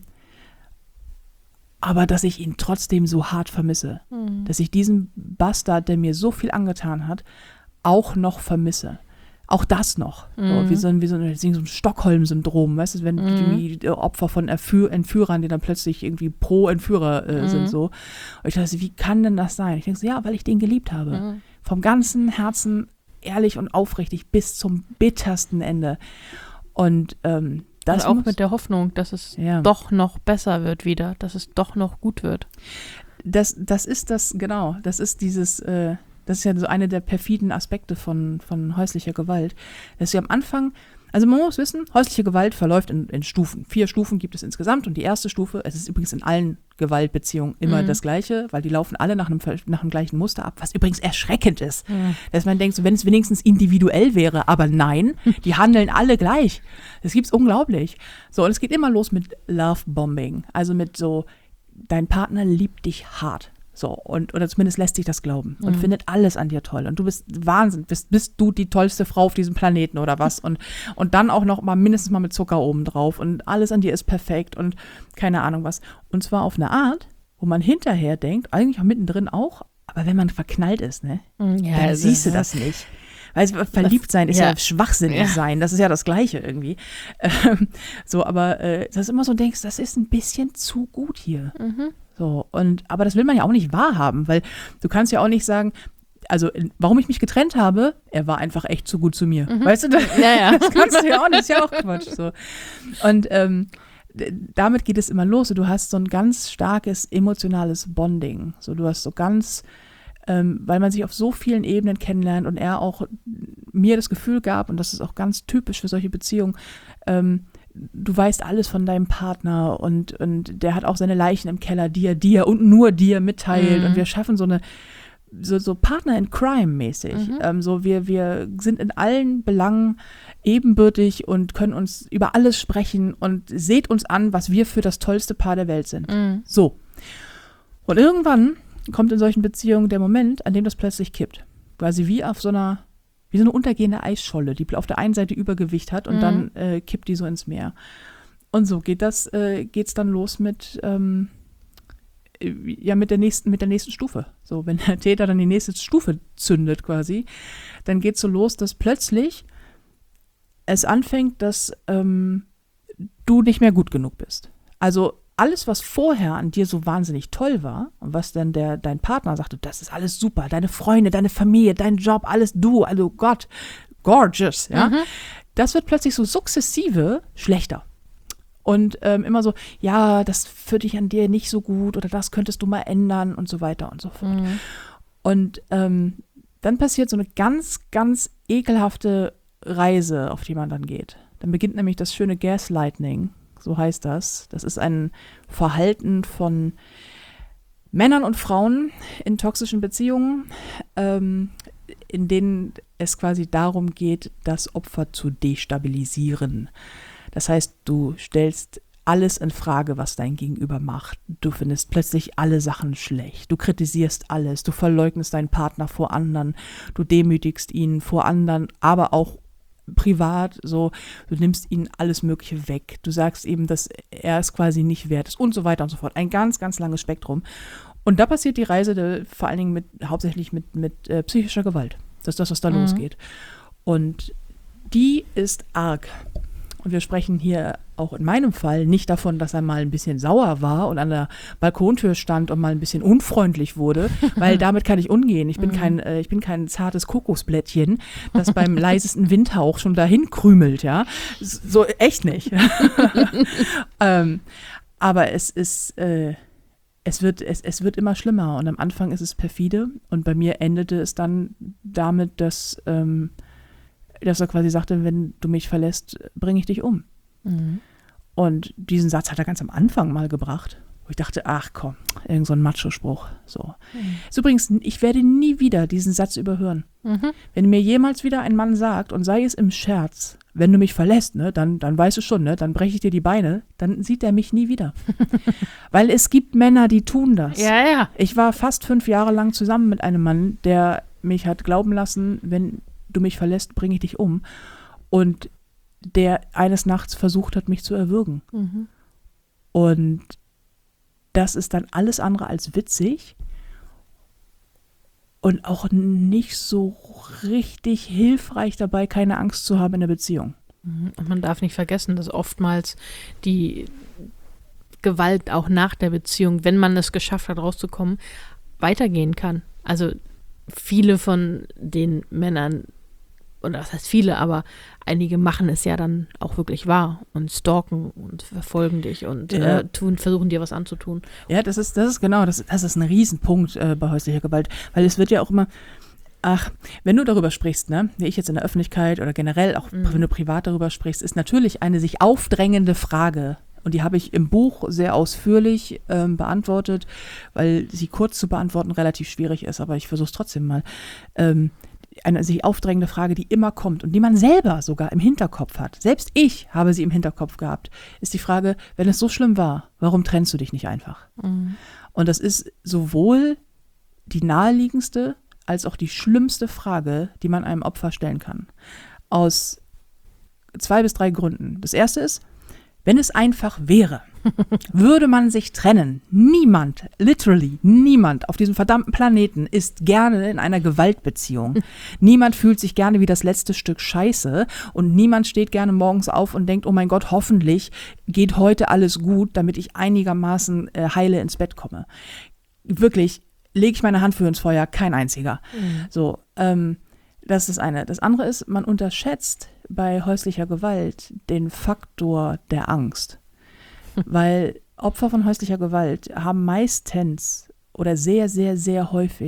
aber dass ich ihn trotzdem so hart vermisse. Mhm. Dass ich diesen Bastard, der mir so viel angetan hat, auch noch vermisse. Auch das noch. Mhm. So, wie so ein, wie so ein, so ein Stockholm-Syndrom, weißt du, wenn mhm. die Opfer von Entführ- Entführern, die dann plötzlich irgendwie pro Entführer äh, mhm. sind, so. Und ich dachte, wie kann denn das sein? Ich denke so, ja, weil ich den geliebt habe. Mhm. Vom ganzen Herzen, ehrlich und aufrichtig, bis zum bittersten Ende. Und ähm, das und auch muss, mit der Hoffnung, dass es ja. doch noch besser wird wieder, dass es doch noch gut wird. Das, das ist das, genau, das ist dieses, äh, das ist ja so eine der perfiden Aspekte von, von häuslicher Gewalt, dass sie am Anfang, also man muss wissen, häusliche Gewalt verläuft in, in Stufen. Vier Stufen gibt es insgesamt und die erste Stufe, es ist übrigens in allen Gewaltbeziehungen immer mhm. das Gleiche, weil die laufen alle nach einem, nach einem gleichen Muster ab, was übrigens erschreckend ist. Mhm. Dass man denkt, so, wenn es wenigstens individuell wäre, aber nein, die handeln alle gleich. Das gibt's unglaublich. So, und es geht immer los mit Love-Bombing, also mit so, dein Partner liebt dich hart. So, und, oder zumindest lässt sich das glauben und mhm. findet alles an dir toll. Und du bist Wahnsinn, bist, bist du die tollste Frau auf diesem Planeten oder was? Und, und dann auch noch mal mindestens mal mit Zucker oben drauf und alles an dir ist perfekt und keine Ahnung was. Und zwar auf eine Art, wo man hinterher denkt, eigentlich auch mittendrin auch, aber wenn man verknallt ist, ne, ja, dann siehst du das nicht. Weil verliebt sein ist ja, ja schwachsinnig ja. sein, das ist ja das Gleiche irgendwie. Ähm, so, aber äh, dass du immer so denkst, das ist ein bisschen zu gut hier. Mhm. So, und, aber das will man ja auch nicht wahrhaben, weil du kannst ja auch nicht sagen, also warum ich mich getrennt habe, er war einfach echt zu gut zu mir. Mhm. Weißt du, das, ja, ja. das kannst du ja auch nicht, ist ja auch Quatsch. So. Und ähm, d- damit geht es immer los. Du hast so ein ganz starkes emotionales Bonding. So, du hast so ganz ähm, weil man sich auf so vielen Ebenen kennenlernt und er auch mir das Gefühl gab, und das ist auch ganz typisch für solche Beziehungen, ähm, du weißt alles von deinem Partner und, und der hat auch seine Leichen im Keller, die er dir und nur dir mitteilt. Mhm. Und wir schaffen so eine so, so Partner in Crime mäßig. Mhm. Ähm, so wir, wir sind in allen Belangen ebenbürtig und können uns über alles sprechen und seht uns an, was wir für das tollste Paar der Welt sind. Mhm. So. Und irgendwann kommt in solchen Beziehungen der Moment, an dem das plötzlich kippt. Quasi wie auf so einer, wie so eine untergehende Eisscholle, die auf der einen Seite Übergewicht hat und Mhm. dann äh, kippt die so ins Meer. Und so geht das, äh, geht's dann los mit, ähm, ja, mit der nächsten, mit der nächsten Stufe. So, wenn der Täter dann die nächste Stufe zündet quasi, dann geht's so los, dass plötzlich es anfängt, dass ähm, du nicht mehr gut genug bist. Also alles, was vorher an dir so wahnsinnig toll war und was dann der, dein Partner sagte, das ist alles super, deine Freunde, deine Familie, dein Job, alles du, also Gott, gorgeous, ja, Mhm. das wird plötzlich so sukzessive schlechter. Und ähm, immer so, ja, das fühlt dich an dir nicht so gut oder das könntest du mal ändern und so weiter und so fort. Mhm. Und ähm, dann passiert so eine ganz, ganz ekelhafte Reise, auf die man dann geht. Dann beginnt nämlich das schöne Gaslighting, so heißt das. Das ist ein Verhalten von Männern und Frauen in toxischen Beziehungen, ähm, in denen es quasi darum geht, das Opfer zu destabilisieren. Das heißt, du stellst alles in Frage, was dein Gegenüber macht. Du findest plötzlich alle Sachen schlecht. Du kritisierst alles. Du verleugnest deinen Partner vor anderen. Du demütigst ihn vor anderen, aber auch privat. So, du nimmst ihnen alles Mögliche weg. Du sagst eben, dass er es quasi nicht wert ist und so weiter und so fort. Ein ganz, ganz langes Spektrum. Und da passiert die Reise de, vor allen Dingen mit, hauptsächlich mit, mit äh, psychischer Gewalt. Das ist das, was da Mhm. losgeht. Und die ist arg. Und wir sprechen hier auch in meinem Fall nicht davon, dass er mal ein bisschen sauer war und an der Balkontür stand und mal ein bisschen unfreundlich wurde, weil damit kann ich umgehen. Ich bin kein, äh, ich bin kein zartes Kokosblättchen, das beim leisesten Windhauch schon dahin krümelt, ja. So echt nicht. ähm, aber es ist, äh, es wird, es, es wird immer schlimmer und am Anfang ist es perfide und bei mir endete es dann damit, dass ähm, dass er quasi sagte, wenn du mich verlässt, bringe ich dich um. Mhm. Und diesen Satz hat er ganz am Anfang mal gebracht, wo ich dachte, ach komm, irgend so ein Macho-Spruch. So. Mhm. Ist übrigens, ich werde nie wieder diesen Satz überhören. Mhm. Wenn mir jemals wieder ein Mann sagt, und sei es im Scherz, wenn du mich verlässt, ne, dann, dann weißt du schon, ne, dann breche ich dir die Beine, dann sieht er mich nie wieder. Weil es gibt Männer, die tun das. Ja, ja. Ich war fast fünf Jahre lang zusammen mit einem Mann, der mich hat glauben lassen, wenn du mich verlässt, bringe ich dich um. Und der eines Nachts versucht hat, mich zu erwürgen. Mhm. Und das ist dann alles andere als witzig und auch nicht so richtig hilfreich dabei, keine Angst zu haben in der Beziehung. Mhm. Und man darf nicht vergessen, dass oftmals die Gewalt auch nach der Beziehung, wenn man es geschafft hat, rauszukommen, weitergehen kann. Also viele von den Männern, oder das heißt viele, aber einige machen es ja dann auch wirklich wahr und stalken und verfolgen dich und Ja. äh, tun, versuchen dir was anzutun. Ja, das ist, das ist genau, das, das ist ein Riesenpunkt äh, bei häuslicher Gewalt, weil es wird ja auch immer, ach, wenn du darüber sprichst, ne, wie ich jetzt in der Öffentlichkeit oder generell auch, Mhm. wenn du privat darüber sprichst, ist natürlich eine sich aufdrängende Frage. Und die habe ich im Buch sehr ausführlich ähm, beantwortet, weil sie kurz zu beantworten relativ schwierig ist, aber ich versuche es trotzdem mal. Ähm, eine sich aufdrängende Frage, die immer kommt und die man selber sogar im Hinterkopf hat. Selbst ich habe sie im Hinterkopf gehabt, ist die Frage, wenn es so schlimm war, warum trennst du dich nicht einfach? Mhm. Und das ist sowohl die naheliegendste als auch die schlimmste Frage, die man einem Opfer stellen kann. Aus zwei bis drei Gründen. Das erste ist, wenn es einfach wäre, würde man sich trennen. Niemand, literally niemand auf diesem verdammten Planeten ist gerne in einer Gewaltbeziehung. Niemand fühlt sich gerne wie das letzte Stück Scheiße und niemand steht gerne morgens auf und denkt, oh mein Gott, hoffentlich geht heute alles gut, damit ich einigermaßen äh, heile ins Bett komme. Wirklich, lege ich meine Hand für ins Feuer, kein einziger. Mhm. So, ähm, das ist das eine. Das andere ist, man unterschätzt bei häuslicher Gewalt den Faktor der Angst. Weil Opfer von häuslicher Gewalt haben meistens oder sehr, sehr, sehr häufig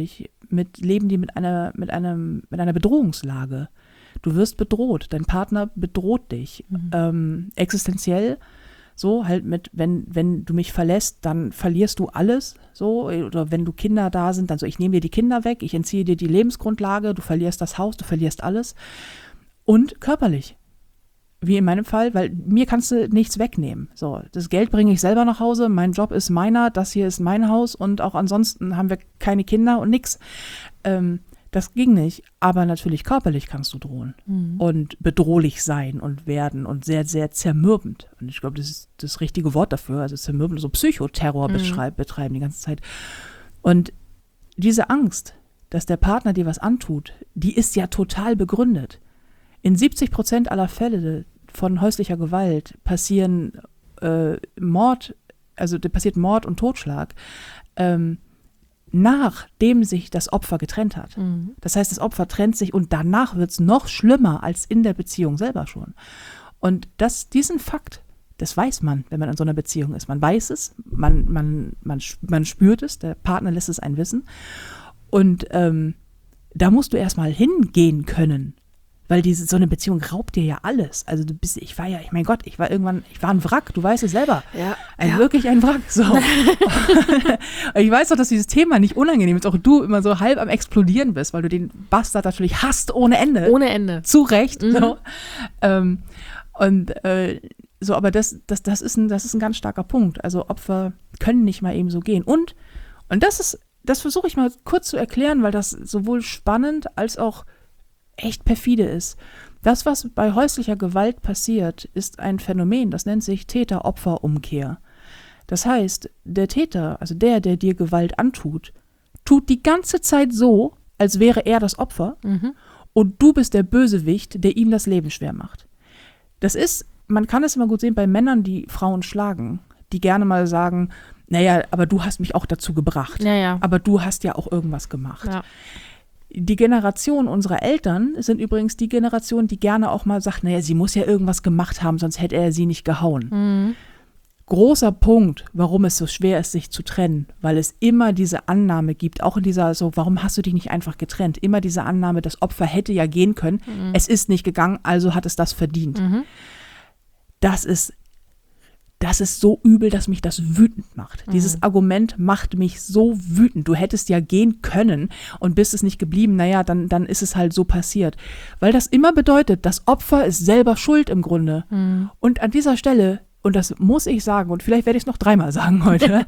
mit, leben die mit einer, mit einem, mit einer Bedrohungslage. Du wirst bedroht, dein Partner bedroht dich, mhm. ähm, existenziell, so halt mit, wenn, wenn du mich verlässt, dann verlierst du alles, so, oder wenn du Kinder da sind, dann so, ich nehme dir die Kinder weg, ich entziehe dir die Lebensgrundlage, du verlierst das Haus, du verlierst alles und körperlich. Wie in meinem Fall, weil mir kannst du nichts wegnehmen. So, das Geld bringe ich selber nach Hause, mein Job ist meiner, das hier ist mein Haus und auch ansonsten haben wir keine Kinder und nix. Ähm, das ging nicht, aber natürlich körperlich kannst du drohen mhm. und bedrohlich sein und werden und sehr, sehr zermürbend. Und ich glaube, das ist das richtige Wort dafür, also zermürbend, so Psychoterror mhm. beschreib, betreiben die ganze Zeit. Und diese Angst, dass der Partner dir was antut, die ist ja total begründet. In siebzig Prozent aller Fälle von häuslicher Gewalt passieren äh, Mord, also passiert Mord und Totschlag, ähm, nachdem sich das Opfer getrennt hat. Mhm. Das heißt, das Opfer trennt sich und danach wird es noch schlimmer als in der Beziehung selber schon. Und das, diesen Fakt, das weiß man, wenn man in so einer Beziehung ist. Man weiß es, man, man, man, man spürt es, der Partner lässt es einen wissen. Und ähm, da musst du erstmal hingehen können. Weil diese, so eine Beziehung raubt dir ja alles. Also du bist, ich war ja, ich mein Gott, ich war irgendwann, ich war ein Wrack, du weißt es selber. Ja. Ein, ja. Wirklich ein Wrack. So. Ich weiß doch, dass dieses Thema nicht unangenehm ist, auch du immer so halb am Explodieren bist, weil du den Bastard natürlich hasst ohne Ende. Ohne Ende. Zu Recht. Mhm. So. Ähm, und äh, so, aber das, das, das, ist ein, das ist ein ganz starker Punkt. Also Opfer können nicht mal eben so gehen. Und, und das ist, das versuche ich mal kurz zu erklären, weil das sowohl spannend als auch echt perfide ist. Das, was bei häuslicher Gewalt passiert, ist ein Phänomen, das nennt sich Täter-Opfer-Umkehr. Das heißt, der Täter, also der, der dir Gewalt antut, tut die ganze Zeit so, als wäre er das Opfer mhm. und du bist der Bösewicht, der ihm das Leben schwer macht. Das ist, man kann es immer gut sehen bei Männern, die Frauen schlagen, die gerne mal sagen, naja, aber du hast mich auch dazu gebracht. Ja, ja. Aber du hast ja auch irgendwas gemacht. Ja. Die Generation unserer Eltern sind übrigens die Generation, die gerne auch mal sagt, naja, sie muss ja irgendwas gemacht haben, sonst hätte er sie nicht gehauen. Mhm. Großer Punkt, warum es so schwer ist, sich zu trennen, weil es immer diese Annahme gibt, auch in dieser so, warum hast du dich nicht einfach getrennt? Immer diese Annahme, das Opfer hätte ja gehen können, mhm. es ist nicht gegangen, also hat es das verdient. Mhm. Das ist Das ist so übel, dass mich das wütend macht. Mhm. Dieses Argument macht mich so wütend. Du hättest ja gehen können und bist es nicht geblieben. Naja, dann, dann ist es halt so passiert. Weil das immer bedeutet, das Opfer ist selber schuld im Grunde. Mhm. Und an dieser Stelle, und das muss ich sagen, und vielleicht werde ich es noch dreimal sagen heute,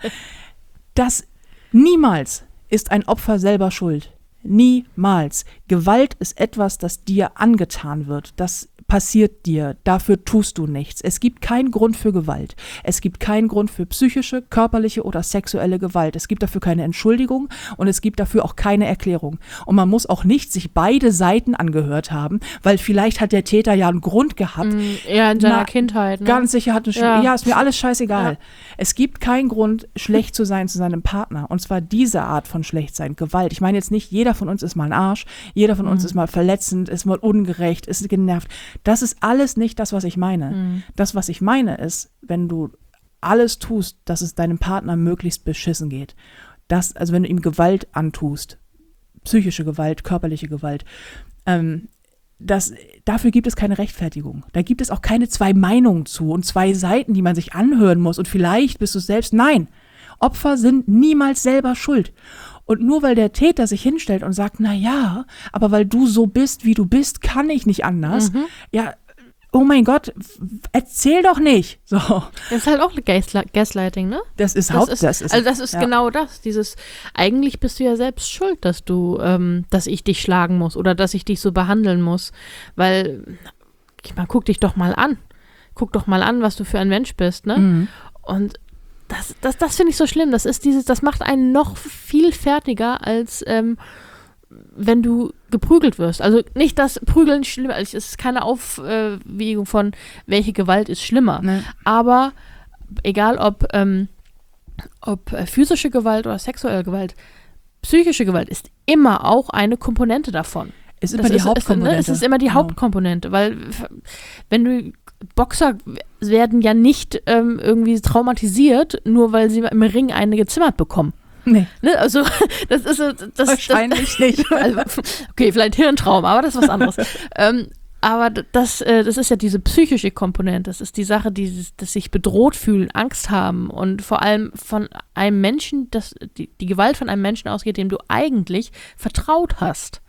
dass niemals ist ein Opfer selber schuld. Niemals. Gewalt ist etwas, das dir angetan wird. Das passiert dir, dafür tust du nichts. Es gibt keinen Grund für Gewalt. Es gibt keinen Grund für psychische, körperliche oder sexuelle Gewalt. Es gibt dafür keine Entschuldigung und es gibt dafür auch keine Erklärung. Und man muss auch nicht sich beide Seiten angehört haben, weil vielleicht hat der Täter ja einen Grund gehabt. Mm, eher in seiner Na, Kindheit. Ne? Ganz sicher hat eine ja. ja, ist mir alles scheißegal. Ja. Es gibt keinen Grund, schlecht zu sein zu seinem Partner. Und zwar diese Art von Schlechtsein, Gewalt. Ich meine jetzt nicht, jeder von uns ist mal ein Arsch, jeder von uns mm. ist mal verletzend, ist mal ungerecht, ist genervt. Das ist alles nicht das, was ich meine. Mhm. Das, was ich meine, ist, wenn du alles tust, dass es deinem Partner möglichst beschissen geht. Das, also wenn du ihm Gewalt antust, psychische Gewalt, körperliche Gewalt, ähm, das, dafür gibt es keine Rechtfertigung. Da gibt es auch keine zwei Meinungen zu und zwei Seiten, die man sich anhören muss und vielleicht bist du es selbst. Nein, Opfer sind niemals selber schuld. Und nur weil der Täter sich hinstellt und sagt, na ja, aber weil du so bist, wie du bist, kann ich nicht anders. Mhm. Ja, oh mein Gott, erzähl doch nicht. So. Das ist halt auch Gaslighting, ne? Das ist das Haupt, ist, das ist, also das ist ja. genau das. Dieses, eigentlich bist du ja selbst schuld, dass du, ähm, dass ich dich schlagen muss oder dass ich dich so behandeln muss. Weil, ich meine, guck dich doch mal an. Guck doch mal an, was du für ein Mensch bist, ne? Mhm. Und Das, das, das finde ich so schlimm. Das ist dieses, das macht einen noch viel fertiger, als ähm, wenn du geprügelt wirst. Also nicht, dass Prügeln schlimmer ist. Es ist keine Aufwägung von, welche Gewalt ist schlimmer. Nee. Aber egal ob, ähm, ob physische Gewalt oder sexuelle Gewalt, psychische Gewalt ist immer auch eine Komponente davon. Ist immer das die ist, Hauptkomponente. Ist, ne, es ist immer die genau. Hauptkomponente, weil wenn du Boxer werden ja nicht ähm, irgendwie traumatisiert, nur weil sie im Ring eine gezimmert bekommen. Nee. Ne? Also, das ist so- das, Wahrscheinlich das, nicht. Also, okay, vielleicht Hirntraum, aber das ist was anderes. ähm, aber das, äh, das ist ja diese psychische Komponente. Das ist die Sache, die, dass sich bedroht fühlen, Angst haben und vor allem von einem Menschen, dass die, die Gewalt von einem Menschen ausgeht, dem du eigentlich vertraut hast.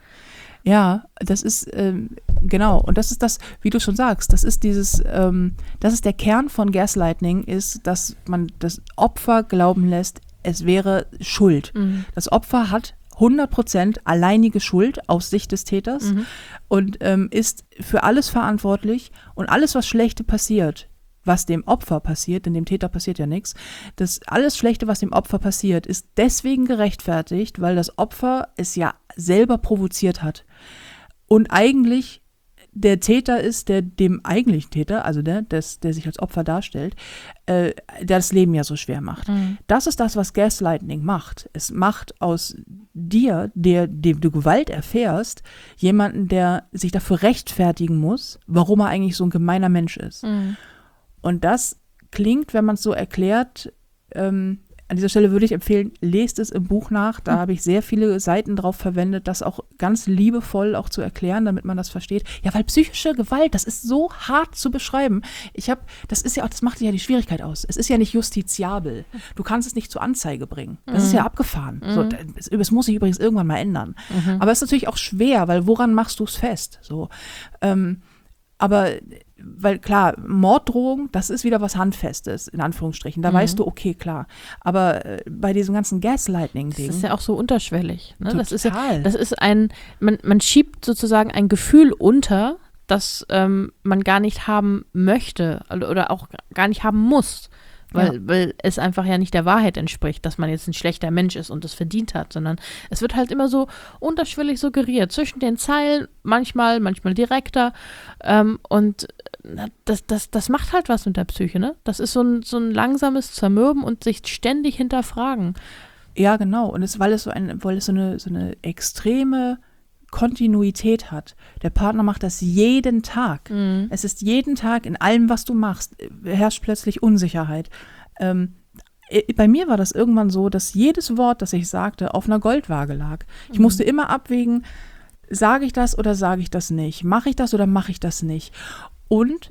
Ja, das ist, ähm, genau, und das ist das, wie du schon sagst, das ist dieses, ähm, das ist der Kern von Gaslighting, ist, dass man das Opfer glauben lässt, es wäre Schuld. Mhm. Das Opfer hat hundert Prozent alleinige Schuld aus Sicht des Täters Mhm. und ähm, ist für alles verantwortlich und alles, was Schlechte passiert, was dem Opfer passiert, denn dem Täter passiert ja nichts, das alles Schlechte, was dem Opfer passiert, ist deswegen gerechtfertigt, weil das Opfer es ja selber provoziert hat. Und eigentlich der Täter ist, der dem eigentlichen Täter, also der, des, der sich als Opfer darstellt, äh, der das Leben ja so schwer macht. Mhm. Das ist das, was Gaslighting macht. Es macht aus dir, der, dem du Gewalt erfährst, jemanden, der sich dafür rechtfertigen muss, warum er eigentlich so ein gemeiner Mensch ist. Mhm. Und das klingt, wenn man es so erklärt, ähm, an dieser Stelle würde ich empfehlen, lest es im Buch nach. Da habe ich sehr viele Seiten drauf verwendet, das auch ganz liebevoll auch zu erklären, damit man das versteht. Ja, weil psychische Gewalt, das ist so hart zu beschreiben. Ich habe, das ist ja auch, das macht ja die Schwierigkeit aus. Es ist ja nicht justiziabel. Du kannst es nicht zur Anzeige bringen. Das ist ja abgefahren. Mhm. So, das, das muss sich übrigens irgendwann mal ändern. Mhm. Aber es ist natürlich auch schwer, weil woran machst du es fest? So, ähm, aber weil klar, Morddrohung, das ist wieder was Handfestes, in Anführungsstrichen. Da Mhm. weißt du, okay, klar. Aber äh, bei diesem ganzen Gaslighting-Ding. Das ist ja auch so unterschwellig. Ne? Das ist ja, total. das ist ein, man, man schiebt sozusagen ein Gefühl unter, das ähm, man gar nicht haben möchte oder auch gar nicht haben muss. Weil, Ja. weil es einfach ja nicht der Wahrheit entspricht, dass man jetzt ein schlechter Mensch ist und es verdient hat, sondern es wird halt immer so unterschwellig suggeriert, zwischen den Zeilen, manchmal, manchmal direkter. Ähm, und na, das, das, das macht halt was mit der Psyche, ne? Das ist so ein, so ein langsames Zermürben und sich ständig hinterfragen. Ja, genau. Und es, weil es so ein, weil es so eine, so eine extreme Kontinuität hat. Der Partner macht das jeden Tag. Mhm. Es ist jeden Tag in allem, was du machst, herrscht plötzlich Unsicherheit. Ähm, bei mir war das irgendwann so, dass jedes Wort, das ich sagte, auf einer Goldwaage lag. Ich Mhm. musste immer abwägen, sage ich das oder sage ich das nicht? Mache ich das oder mache ich das nicht? Und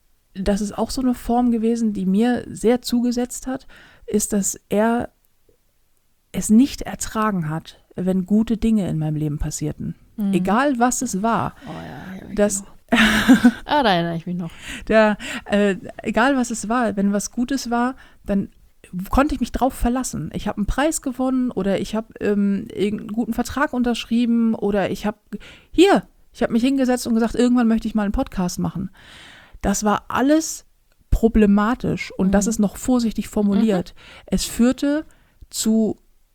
das ist auch so eine Form gewesen, die mir sehr zugesetzt hat, ist, dass er es nicht ertragen hat, wenn gute Dinge in meinem Leben passierten. Mhm. Egal, was es war. Oh ja, ja, Das, ah, da erinnere ich mich noch. der, äh, egal, was es war, wenn was Gutes war, dann konnte ich mich drauf verlassen. Ich habe einen Preis gewonnen oder ich habe ähm, irgendeinen guten Vertrag unterschrieben oder ich habe, hier, ich habe mich hingesetzt und gesagt, irgendwann möchte ich mal einen Podcast machen. Das war alles problematisch und Mhm. das ist noch vorsichtig formuliert. Es führte zu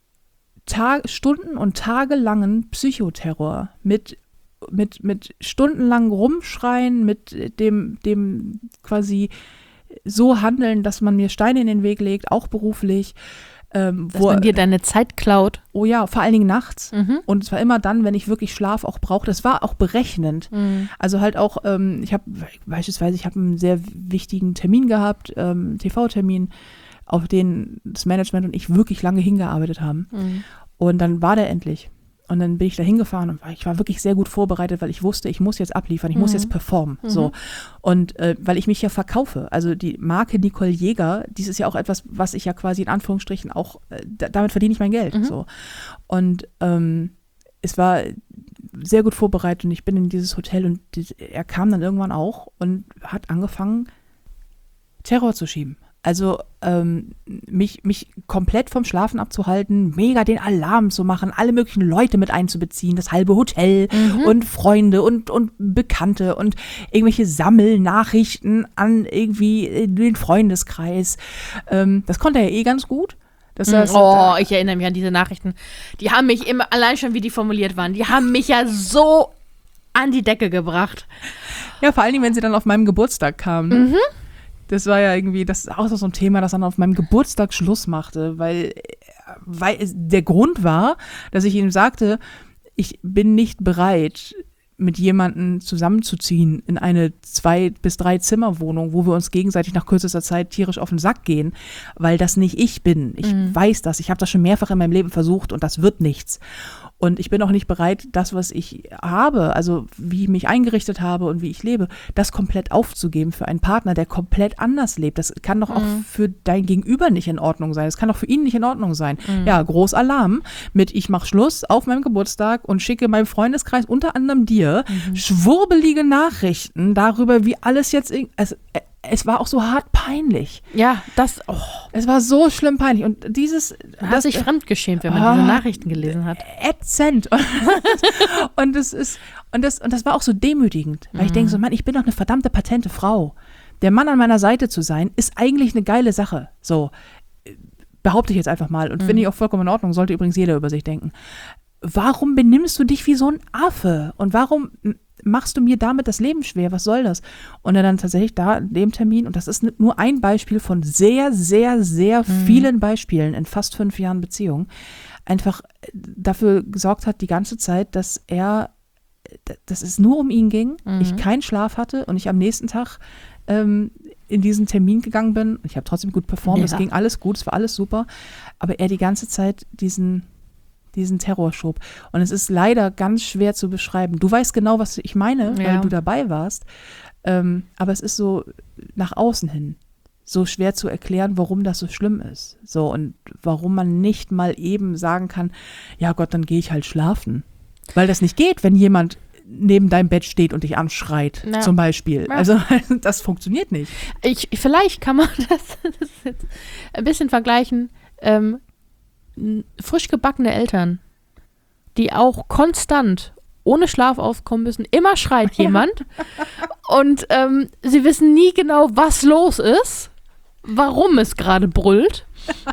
Tag, Stunden- und tagelangen Psychoterror mit, mit, mit stundenlangen Rumschreien, mit dem, dem quasi so handeln, dass man mir Steine in den Weg legt, auch beruflich. Ähm, Dass wo, man dir deine Zeit klaut. oh ja, vor allen Dingen nachts. Mhm. Und zwar immer dann, wenn ich wirklich Schlaf auch brauchte. Das war auch berechnend. Mhm. Also halt auch, ähm, ich habe beispielsweise, ich habe einen sehr wichtigen Termin gehabt, ähm, T V-Termin, auf den das Management und ich wirklich lange hingearbeitet haben. Mhm. Und dann war der endlich. Und dann bin ich da hingefahren und war, ich war wirklich sehr gut vorbereitet, weil ich wusste, ich muss jetzt abliefern, ich muss Mhm. jetzt performen. Mhm. So. Und äh, weil ich mich ja verkaufe. Also die Marke Nicole Jäger, dies ist ja auch etwas, was ich ja quasi in Anführungsstrichen auch, äh, da, damit verdiene ich mein Geld. Mhm. So. Und ähm, es war sehr gut vorbereitet und ich bin in dieses Hotel und die, er kam dann irgendwann auch und hat angefangen, Terror zu schieben. Also ähm, mich, mich komplett vom Schlafen abzuhalten, mega den Alarm zu machen, alle möglichen Leute mit einzubeziehen, das halbe Hotel Mhm. und Freunde und, und Bekannte und irgendwelche Sammelnachrichten an irgendwie den Freundeskreis. Ähm, das konnte er eh ganz gut. Das heißt, Oh, ich erinnere mich an diese Nachrichten. Die haben mich immer, allein schon wie die formuliert waren, die haben mich ja so an die Decke gebracht. ja, vor allen Dingen, wenn sie dann auf meinem Geburtstag kamen. Ne? Mhm. Das war ja irgendwie, das ist auch so ein Thema, das dann auf meinem Geburtstag Schluss machte, weil, weil es, der Grund war, dass ich ihm sagte, ich bin nicht bereit, mit jemandem zusammenzuziehen in eine zwei- bis drei Zimmerwohnung, wo wir uns gegenseitig nach kürzester Zeit tierisch auf den Sack gehen, weil das nicht ich bin. Ich Mhm. weiß das. Ich habe das schon mehrfach in meinem Leben versucht und das wird nichts. Und ich bin auch nicht bereit, das, was ich habe, also wie ich mich eingerichtet habe und wie ich lebe, das komplett aufzugeben für einen Partner, der komplett anders lebt. Das kann doch auch Mhm. für dein Gegenüber nicht in Ordnung sein. Das kann doch für ihn nicht in Ordnung sein. Mhm. Ja, Großalarm mit ich mache Schluss auf meinem Geburtstag und schicke meinem Freundeskreis, unter anderem dir, Mhm. schwurbelige Nachrichten darüber, wie alles jetzt, irg- es, es war auch so hart peinlich. Ja, das oh, Es war so schlimm peinlich. Und dieses, man hat sich fremdgeschämt, wenn man Ah. diese Nachrichten gelesen hat. ätzend. Und, und das ist, und das, und das war auch so demütigend, weil ich denke so, Mann, ich bin doch eine verdammte patente Frau. Der Mann an meiner Seite zu sein, ist eigentlich eine geile Sache. So, äh, behaupte ich jetzt einfach mal und Mhm. finde ich auch vollkommen in Ordnung, sollte übrigens jeder über sich denken. Warum benimmst du dich wie so ein Affe? Und warum m- machst du mir damit das Leben schwer? Was soll das? Und er dann tatsächlich da in dem Termin, und das ist nur ein Beispiel von sehr, sehr, sehr Mhm. vielen Beispielen in fast fünf Jahren Beziehung, einfach dafür gesorgt hat die ganze Zeit, dass er, d- dass es nur um ihn ging, Mhm. ich keinen Schlaf hatte und ich am nächsten Tag ähm, in diesen Termin gegangen bin. Ich habe trotzdem gut performt, es Ja. ging alles gut, es war alles super, aber er die ganze Zeit diesen diesen Terror schob. Und es ist leider ganz schwer zu beschreiben. Du weißt genau, was ich meine, Ja. weil du dabei warst. Ähm, aber es ist so nach außen hin so schwer zu erklären, warum das so schlimm ist. So, und warum man nicht mal eben sagen kann, ja Gott, dann gehe ich halt schlafen. Weil das nicht geht, wenn jemand neben deinem Bett steht und dich anschreit, Ja. zum Beispiel. Ja. Also das funktioniert nicht. Ich, vielleicht kann man das, das ist jetzt ein bisschen vergleichen. Ähm, n- frisch gebackene Eltern, die auch konstant ohne Schlaf aufkommen müssen. Immer schreit jemand. Und ähm, sie wissen nie genau, was los ist, warum es gerade brüllt.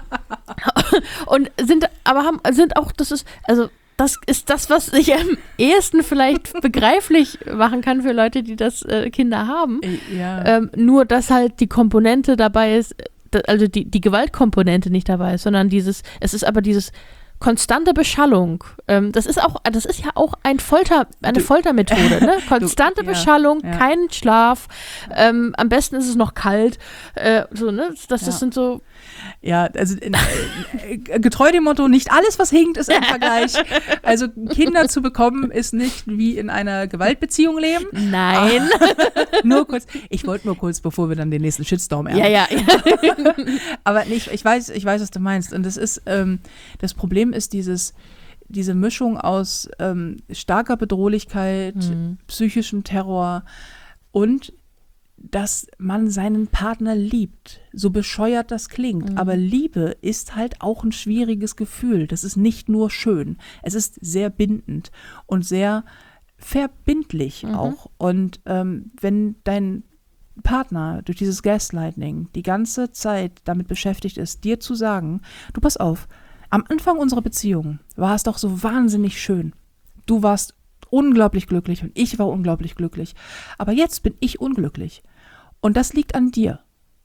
Und sind aber haben, sind auch, das ist, also das ist das, was ich am ehesten vielleicht begreiflich machen kann für Leute, die das äh, Kinder haben. Ja. Ähm, nur, dass halt die Komponente dabei ist, da- also die, die Gewaltkomponente nicht dabei ist, sondern dieses, es ist aber dieses konstante Beschallung. Ähm, das ist auch, das ist ja auch ein Folter, eine Du- Foltermethode, ne? Konstante ja, Beschallung, ja. kein Schlaf, ähm, am besten ist es noch kalt, äh, so, ne? Das, das Ja. sind so, Ja, also in, äh, getreu dem Motto, nicht alles, was hinkt, ist ein Vergleich. Also Kinder zu bekommen, ist nicht wie in einer Gewaltbeziehung leben. nein. Nur kurz, ich wollte nur kurz, bevor wir dann den nächsten Shitstorm ernten. ja, ja, ja. Aber nicht, ich weiß, ich weiß, was du meinst. Und das ist, ähm, das Problem ist dieses, diese Mischung aus ähm, starker Bedrohlichkeit, Mhm. psychischem Terror und dass man seinen Partner liebt. So bescheuert das klingt. Mhm. Aber Liebe ist halt auch ein schwieriges Gefühl. Das ist nicht nur schön. Es ist sehr bindend und sehr verbindlich Mhm. auch. Und ähm, wenn dein Partner durch dieses Gaslighting die ganze Zeit damit beschäftigt ist, dir zu sagen, du pass auf, am Anfang unserer Beziehung war es doch so wahnsinnig schön. Du warst unglaublich glücklich und ich war unglaublich glücklich. Aber jetzt bin ich unglücklich. Und das liegt an dir.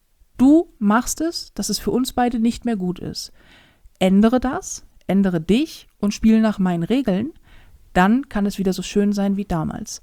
Du machst es, dass es für uns beide nicht mehr gut ist. Ändere das, ändere dich und spiele nach meinen Regeln. Dann kann es wieder so schön sein wie damals.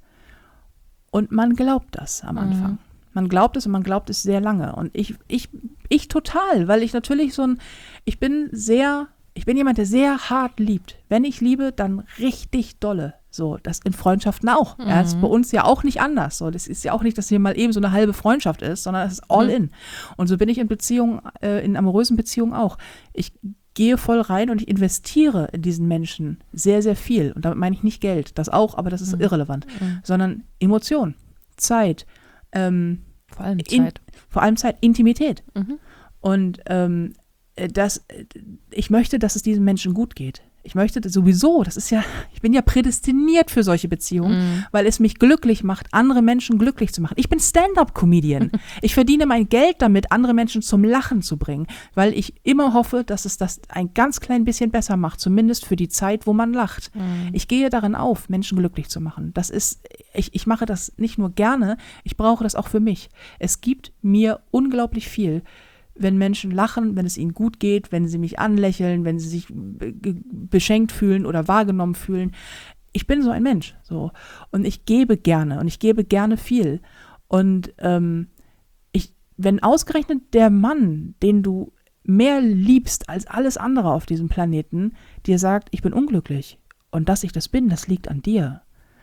Und man glaubt das am Anfang. Mhm. Man glaubt es und man glaubt es sehr lange. Und ich, ich, ich total, weil ich natürlich so ein, ich bin sehr, ich bin jemand, der sehr hart liebt. Wenn ich liebe, dann richtig dolle. So, das in Freundschaften auch. Ja, das ist bei uns ja auch nicht anders. So, das ist ja auch nicht, dass hier mal eben so eine halbe Freundschaft ist, sondern es ist all Mhm. in. Und so bin ich in Beziehungen, äh, in amorösen Beziehungen auch. Ich gehe voll rein und ich investiere in diesen Menschen sehr, sehr viel. Und damit meine ich nicht Geld, das auch, aber das ist Mhm. irrelevant. Mhm. Sondern Emotion, Zeit, ähm, Vor allem in- Zeit. vor allem Zeit, Intimität. Mhm. Und ähm, äh, das, äh, ich möchte, dass es diesen Menschen gut geht. Ich möchte das sowieso, das ist ja, ich bin ja prädestiniert für solche Beziehungen, Mhm. weil es mich glücklich macht, andere Menschen glücklich zu machen. Ich bin Stand-up-Comedian. Ich verdiene mein Geld damit, andere Menschen zum Lachen zu bringen, weil ich immer hoffe, dass es das ein ganz klein bisschen besser macht, zumindest für die Zeit, wo man lacht. Mhm. Ich gehe darin auf, Menschen glücklich zu machen. Das ist, ich, ich mache das nicht nur gerne, ich brauche das auch für mich. Es gibt mir unglaublich viel, wenn Menschen lachen, wenn es ihnen gut geht, wenn sie mich anlächeln, wenn sie sich be- ge- beschenkt fühlen oder wahrgenommen fühlen. ich bin so ein Mensch. So. Und ich gebe gerne und ich gebe gerne viel. Und ähm, ich, wenn ausgerechnet der Mann, den du mehr liebst als alles andere auf diesem Planeten, dir sagt, ich bin unglücklich und dass ich das bin, das liegt an dir,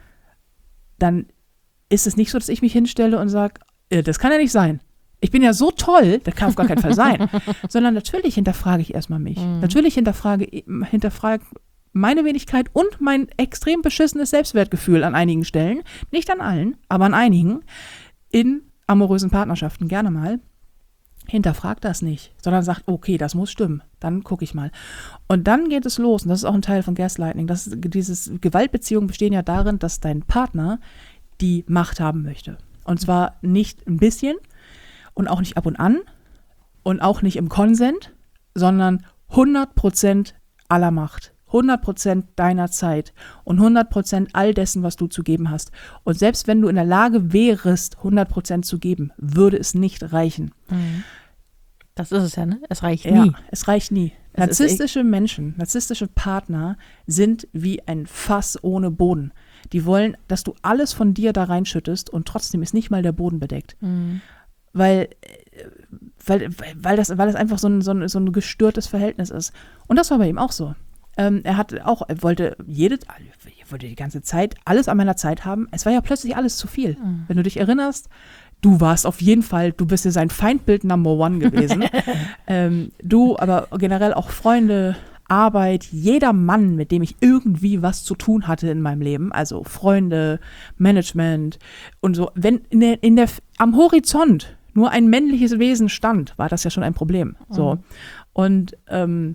dann ist es nicht so, dass ich mich hinstelle und sage, äh, das kann ja nicht sein. Ich bin ja so toll, das kann auf gar keinen Fall sein. Sondern natürlich hinterfrage ich erstmal mich. Mhm. Natürlich hinterfrage, hinterfrage meine Wenigkeit und mein extrem beschissenes Selbstwertgefühl an einigen Stellen, nicht an allen, aber an einigen, in amorösen Partnerschaften gerne mal. Hinterfragt das nicht, sondern sagt, okay, das muss stimmen, dann gucke ich mal. Und dann geht es los, und das ist auch ein Teil von Gaslighting, das, dieses Gewaltbeziehungen bestehen ja darin, dass dein Partner die Macht haben möchte. Und zwar nicht ein bisschen und auch nicht ab und an und auch nicht im Konsent, sondern hundert Prozent aller Macht, hundert Prozent deiner Zeit und hundert Prozent all dessen, was du zu geben hast. Und selbst wenn du in der Lage wärest, hundert Prozent zu geben, würde es nicht reichen. Mhm. Das ist es ja, ne? Es reicht ja, nie. Es reicht nie. Es narzisstische Menschen, narzisstische Partner sind wie ein Fass ohne Boden. Die wollen, dass du alles von dir da reinschüttest und trotzdem ist nicht mal der Boden bedeckt. Mhm. Weil, weil, weil, das, weil das einfach so ein, so, ein, so ein gestörtes Verhältnis ist. Und das war bei ihm auch so. Ähm, er hat auch, er wollte jede, er wollte die ganze Zeit alles an meiner Zeit haben. Es war ja plötzlich alles zu viel. Mhm. Wenn du dich erinnerst, du warst auf jeden Fall, du bist ja sein Feindbild Number One gewesen. ähm, du, aber generell auch Freunde, Arbeit, jeder Mann, mit dem ich irgendwie was zu tun hatte in meinem Leben, also Freunde, Management und so, wenn in der, in der, am Horizont nur ein männliches Wesen stand, war das ja schon ein Problem. So. Mhm. Und ähm,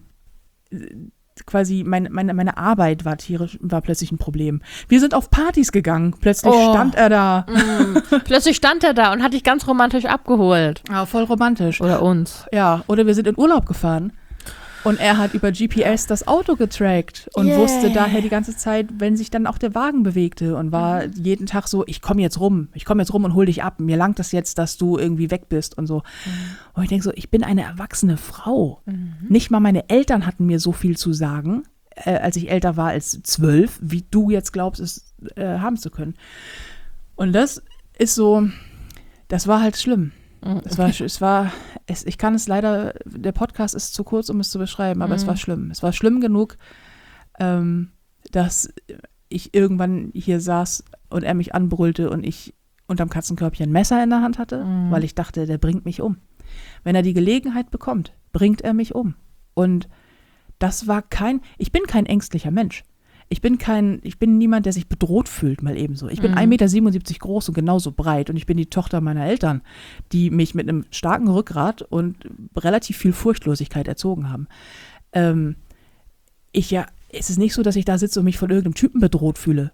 quasi meine, meine, meine Arbeit war tierisch, war plötzlich ein Problem. Wir sind auf Partys gegangen, plötzlich oh. stand er da. Mm. Plötzlich stand er da und hat dich ganz romantisch abgeholt. Ja, voll romantisch. Oder uns. Ja, oder wir sind in Urlaub gefahren und er hat über G P S das Auto getrackt und yeah. wusste daher die ganze Zeit, wenn sich dann auch der Wagen bewegte und war mhm. jeden Tag so, ich komme jetzt rum, ich komme jetzt rum und hol dich ab. Mir langt das jetzt, dass du irgendwie weg bist und so. Mhm. Und ich denke so, ich bin eine erwachsene Frau. Mhm. Nicht mal meine Eltern hatten mir so viel zu sagen, äh, als ich älter war als zwölf, wie du jetzt glaubst, es äh, haben zu können. Und das ist so, das war halt schlimm. Es war, es war, es, ich kann es leider, der Podcast ist zu kurz, um es zu beschreiben, aber mhm. es war schlimm. Es war schlimm genug, ähm, dass ich irgendwann hier saß und er mich anbrüllte und ich unterm Katzenkörbchen ein Messer in der Hand hatte, mhm. weil ich dachte, der bringt mich um. Wenn er die Gelegenheit bekommt, bringt er mich um. Und das war kein, ich bin kein ängstlicher Mensch. Ich bin kein, ich bin niemand, der sich bedroht fühlt, mal ebenso. Ich bin mhm. ein Meter siebenundsiebzig groß und genauso breit und ich bin die Tochter meiner Eltern, die mich mit einem starken Rückgrat und relativ viel Furchtlosigkeit erzogen haben. Ähm, ich ja, es ist nicht so, dass ich da sitze und mich von irgendeinem Typen bedroht fühle.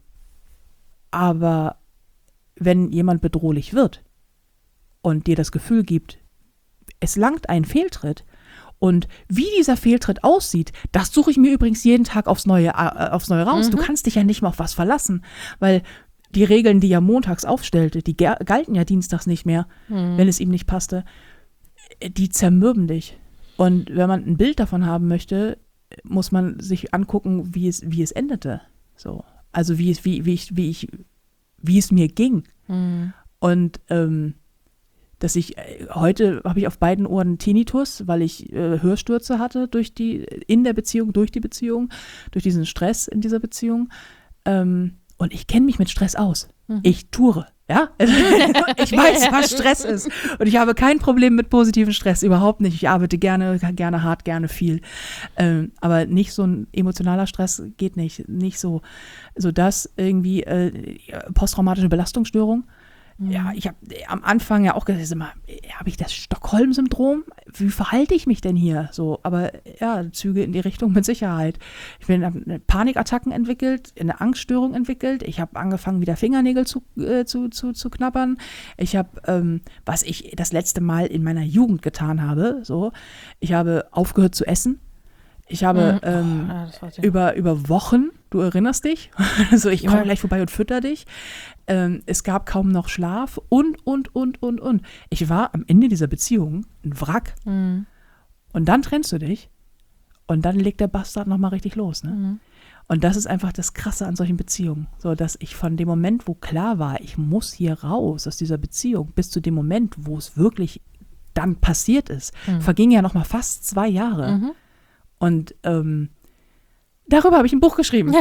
Aber wenn jemand bedrohlich wird und dir das Gefühl gibt, es langt ein Fehltritt, und wie dieser Fehltritt aussieht, das suche ich mir übrigens jeden Tag aufs Neue, äh, aufs Neue raus. Mhm. Du kannst dich ja nicht mehr auf was verlassen, weil die Regeln, die er montags aufstellte, die ger- galten ja dienstags nicht mehr, mhm. wenn es ihm nicht passte. Die zermürben dich. Und wenn man ein Bild davon haben möchte, muss man sich angucken, wie es, wie es endete. So. Also wie es, wie, wie ich, wie ich, wie es mir ging. Mhm. Und ähm, dass ich, heute habe ich auf beiden Ohren Tinnitus, weil ich äh, Hörstürze hatte durch die, in der Beziehung, durch die Beziehung, durch diesen Stress in dieser Beziehung. Ähm, und ich kenne mich mit Stress aus. Mhm. Ich toure, ja. Ich weiß, was Stress ist. Und ich habe kein Problem mit positivem Stress, überhaupt nicht. Ich arbeite gerne, gerne hart, gerne viel. Ähm, aber nicht so ein emotionaler Stress geht nicht. Nicht so, so das irgendwie äh, posttraumatische Belastungsstörung. Ja, ich habe am Anfang ja auch gesagt, habe ich das Stockholm-Syndrom? Wie verhalte ich mich denn hier? So, aber ja, Züge in die Richtung mit Sicherheit. Ich bin eine Panikattacken entwickelt, eine Angststörung entwickelt. Ich habe angefangen, wieder Fingernägel zu, äh, zu, zu, zu knabbern. Ich habe, ähm, was ich das letzte Mal in meiner Jugend getan habe, so, ich habe aufgehört zu essen. Ich habe mhm. ähm, oh, ja, über, über Wochen, du erinnerst dich, also ich komme ja. gleich vorbei und fütter dich. Ähm, es gab kaum noch Schlaf und, und, und, und, und. Ich war am Ende dieser Beziehung ein Wrack. Mhm. Und dann trennst du dich und dann legt der Bastard nochmal richtig los. Ne? Mhm. Und das ist einfach das Krasse an solchen Beziehungen. So, dass ich von dem Moment, wo klar war, ich muss hier raus aus dieser Beziehung, bis zu dem Moment, wo es wirklich dann passiert ist, mhm. vergingen ja noch mal fast zwei Jahre. Mhm. Und ähm, darüber habe ich ein Buch geschrieben.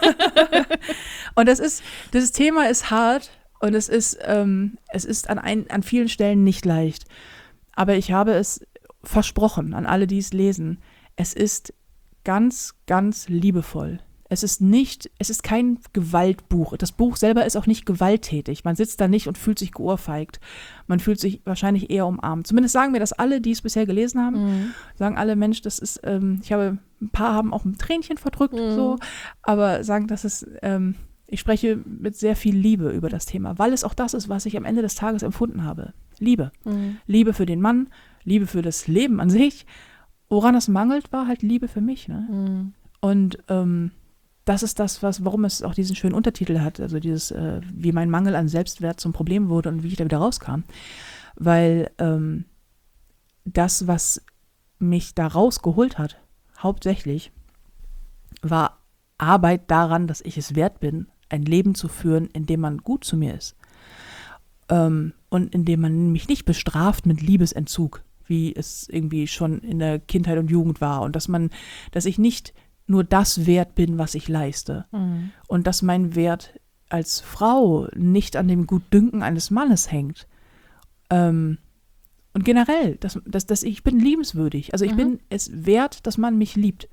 Und das ist, das Thema ist hart und es ist, ähm, es ist an, ein, an vielen Stellen nicht leicht. Aber ich habe es versprochen an alle, die es lesen. Es ist ganz, ganz liebevoll. Es ist nicht, es ist kein Gewaltbuch. Das Buch selber ist auch nicht gewalttätig. Man sitzt da nicht und fühlt sich geohrfeigt. Man fühlt sich wahrscheinlich eher umarmt. Zumindest sagen mir das alle, die es bisher gelesen haben. Mhm. Sagen alle, Mensch, das ist, ähm, ich habe, ein paar haben auch ein Tränchen verdrückt, mhm. so, aber sagen, dass es, ähm, ich spreche mit sehr viel Liebe über das Thema, weil es auch das ist, was ich am Ende des Tages empfunden habe. Liebe. Mhm. Liebe für den Mann, Liebe für das Leben an sich. Woran es mangelt, war halt Liebe für mich. Ne? Mhm. Und ähm, das ist das, was, warum es auch diesen schönen Untertitel hat, also dieses, äh, wie mein Mangel an Selbstwert zum Problem wurde und wie ich da wieder rauskam. Weil ähm, das, was mich da rausgeholt hat, hauptsächlich, war Arbeit daran, dass ich es wert bin, ein Leben zu führen, in dem man gut zu mir ist. Ähm, und in dem man mich nicht bestraft mit Liebesentzug, wie es irgendwie schon in der Kindheit und Jugend war. Und dass man, dass ich nicht nur das wert bin, was ich leiste. Mhm. Und dass mein Wert als Frau nicht an dem Gutdünken eines Mannes hängt. Ähm, und generell, dass, dass, dass ich bin liebenswürdig. Also ich mhm. bin es wert, dass man mich liebt.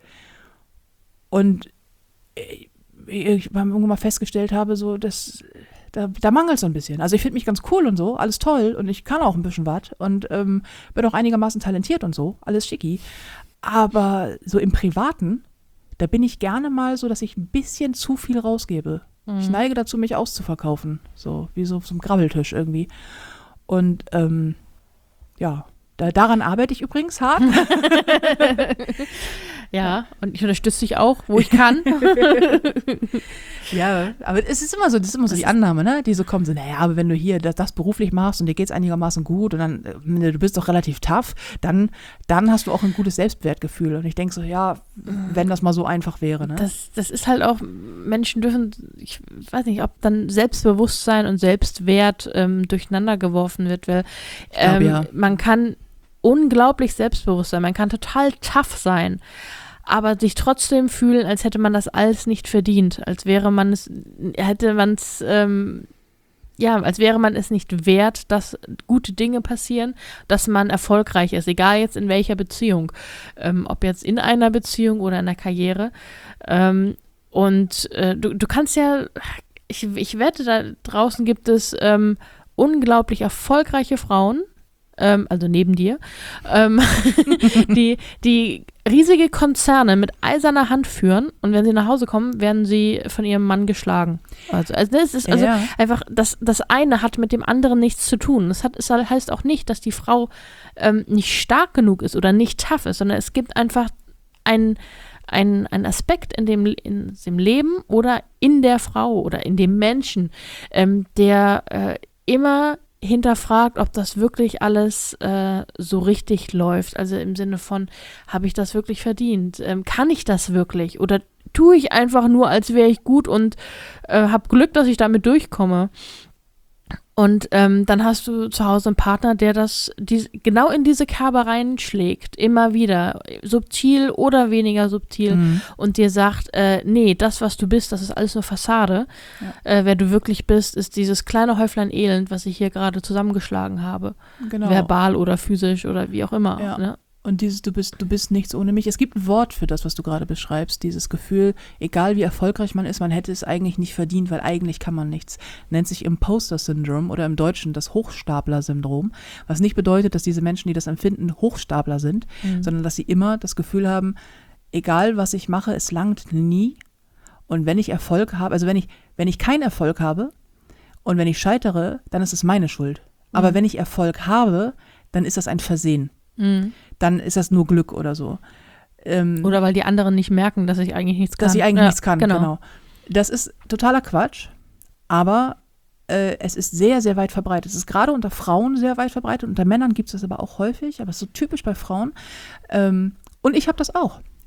Und ich, ich irgendwann mal festgestellt habe, so, dass da, da mangelt es so ein bisschen. Also ich finde mich ganz cool und so, alles toll und ich kann auch ein bisschen was und ähm, bin auch einigermaßen talentiert und so, alles schicki. Aber so im Privaten, da bin ich gerne mal so, dass ich ein bisschen zu viel rausgebe. Mhm. Ich neige dazu, mich auszuverkaufen, so wie so auf so einem Grabbeltisch irgendwie. Und ähm, ja, da, daran arbeite ich übrigens hart. Ja, und ich unterstütze dich auch, wo ich kann. Ja, aber es ist immer so, das ist immer so die Annahme, ne? Die so kommen, so, naja, aber wenn du hier das, das beruflich machst und dir geht es einigermaßen gut und dann, du bist doch relativ tough, dann, dann hast du auch ein gutes Selbstwertgefühl. Und ich denke so, ja, wenn das mal so einfach wäre, ne? Das, das ist halt auch, Menschen dürfen, ich weiß nicht, ob dann Selbstbewusstsein und Selbstwert ähm, durcheinander geworfen wird, weil ähm, glaub, ja. man kann unglaublich selbstbewusst sein, man kann total tough sein, aber sich trotzdem fühlen, als hätte man das alles nicht verdient, als wäre man es, hätte man es, ähm, ja, als wäre man es nicht wert, dass gute Dinge passieren, dass man erfolgreich ist, egal jetzt in welcher Beziehung, ähm, ob jetzt in einer Beziehung oder in der Karriere. Ähm, und äh, du, du kannst ja, ich, ich wette, da draußen gibt es ähm, unglaublich erfolgreiche Frauen, also neben dir, ähm, die, die riesige Konzerne mit eiserner Hand führen und wenn sie nach Hause kommen, werden sie von ihrem Mann geschlagen. Also, also das ist also ja. einfach, das, das eine hat mit dem anderen nichts zu tun. Das, hat, das heißt auch nicht, dass die Frau ähm, nicht stark genug ist oder nicht tough ist, sondern es gibt einfach einen ein, ein Aspekt in dem, in dem Leben oder in der Frau oder in dem Menschen, ähm, der äh, immer hinterfragt, ob das wirklich alles äh, so richtig läuft. Also im Sinne von, habe ich das wirklich verdient? Ähm, kann ich das wirklich? Oder tue ich einfach nur, als wäre ich gut und äh, habe Glück, dass ich damit durchkomme? Und ähm, dann hast du zu Hause einen Partner, der das die, genau in diese Kerbe reinschlägt, immer wieder, subtil oder weniger subtil, mhm. und dir sagt, äh, nee, das, was du bist, das ist alles nur Fassade. Ja. Äh, wer du wirklich bist, ist dieses kleine Häuflein Elend, was ich hier gerade zusammengeschlagen habe. Genau. Verbal oder physisch oder wie auch immer. Ja. Ne? Und dieses, du bist, du bist nichts ohne mich. Es gibt ein Wort für das, was du gerade beschreibst. Dieses Gefühl, egal wie erfolgreich man ist, man hätte es eigentlich nicht verdient, weil eigentlich kann man nichts. Nennt sich Imposter-Syndrom oder im Deutschen das Hochstapler-Syndrom. Was nicht bedeutet, dass diese Menschen, die das empfinden, Hochstapler sind, mhm. sondern dass sie immer das Gefühl haben, egal was ich mache, es langt nie. Und wenn ich Erfolg habe, also wenn ich, wenn ich keinen Erfolg habe und wenn ich scheitere, dann ist es meine Schuld. Mhm. Aber wenn ich Erfolg habe, dann ist das ein Versehen. Mhm. Dann ist das nur Glück oder so. Ähm, oder weil die anderen nicht merken, dass ich eigentlich nichts kann. Dass ich eigentlich ja, nichts kann, genau. genau. Das ist totaler Quatsch, aber äh, es ist sehr, sehr weit verbreitet. Es ist gerade unter Frauen sehr weit verbreitet, unter Männern gibt es das aber auch häufig, aber es ist so typisch bei Frauen. Ähm, und ich habe das auch.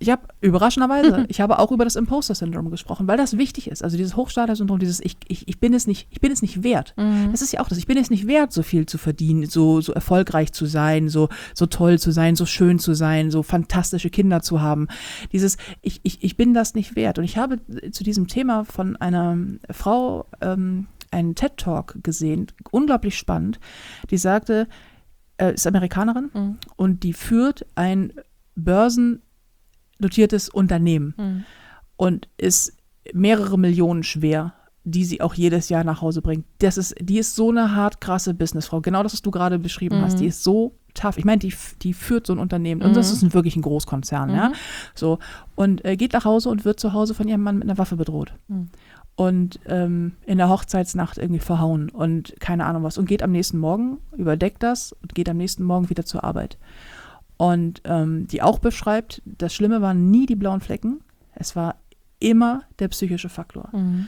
Ich habe, überraschenderweise, ich habe auch über das Imposter-Syndrom gesprochen, weil das wichtig ist. Also dieses Hochstapler-Syndrom, dieses ich, ich, ich bin es nicht, ich bin es nicht wert. Mhm. Das ist ja auch das, ich bin es nicht wert, so viel zu verdienen, so, so erfolgreich zu sein, so, so toll zu sein, so schön zu sein, so fantastische Kinder zu haben. Dieses, ich, ich, ich bin das nicht wert. Und ich habe zu diesem Thema von einer Frau ähm, einen TED-Talk gesehen, unglaublich spannend, die sagte, äh, ist Amerikanerin Mhm. und die führt ein Börsen dotiertes Unternehmen Mhm. und ist mehrere Millionen schwer, die sie auch jedes Jahr nach Hause bringt. Das ist, die ist so eine hart krasse Businessfrau. Genau das, was du gerade beschrieben Mhm. hast. Die ist so tough. Ich meine, die, die führt so ein Unternehmen. Und das Mhm. ist ein, wirklich ein Großkonzern. Mhm. Ja? So. Und äh, geht nach Hause und wird zu Hause von ihrem Mann mit einer Waffe bedroht. Mhm. Und ähm, in der Hochzeitsnacht irgendwie verhauen und keine Ahnung was. Und geht am nächsten Morgen, überdeckt das und geht am nächsten Morgen wieder zur Arbeit. Und ähm, die auch beschreibt, das Schlimme waren nie die blauen Flecken, es war immer der psychische Faktor. Mhm.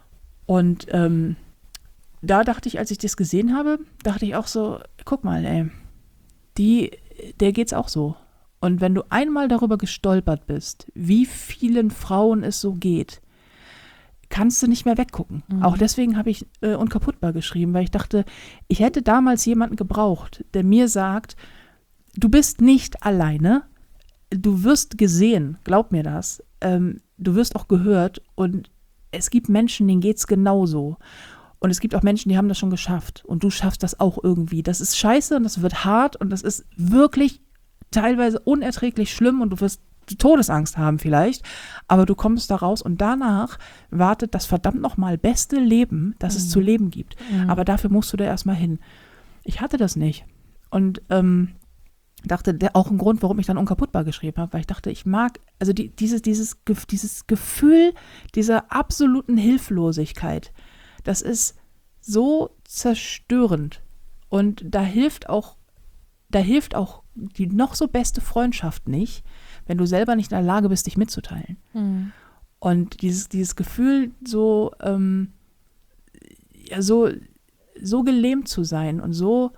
Und ähm, da dachte ich, als ich das gesehen habe, dachte ich auch so, guck mal, ey, die, der geht's auch so. Und wenn du einmal darüber gestolpert bist, wie vielen Frauen es so geht, kannst du nicht mehr weggucken. Mhm. Auch deswegen habe ich äh, Unkaputtbar geschrieben, weil ich dachte, ich hätte damals jemanden gebraucht, der mir sagt, du bist nicht alleine, du wirst gesehen, glaub mir das, ähm, du wirst auch gehört und es gibt Menschen, denen geht's genauso. Und es gibt auch Menschen, die haben das schon geschafft und du schaffst das auch irgendwie. Das ist scheiße und das wird hart und das ist wirklich teilweise unerträglich schlimm und du wirst Todesangst haben vielleicht, aber du kommst da raus und danach wartet das verdammt nochmal beste Leben, das Mhm. es zu leben gibt. Mhm. Aber dafür musst du da erstmal hin. Ich hatte das nicht. Und ähm, dachte, der, auch ein Grund, warum ich dann Unkaputtbar geschrieben habe, weil ich dachte, ich mag, also die, dieses, dieses, dieses Gefühl dieser absoluten Hilflosigkeit, das ist so zerstörend. Und da hilft auch, da hilft auch die noch so beste Freundschaft nicht, wenn du selber nicht in der Lage bist, dich mitzuteilen. Mhm. Und dieses, dieses Gefühl, so, ähm, ja, so, so gelähmt zu sein und so,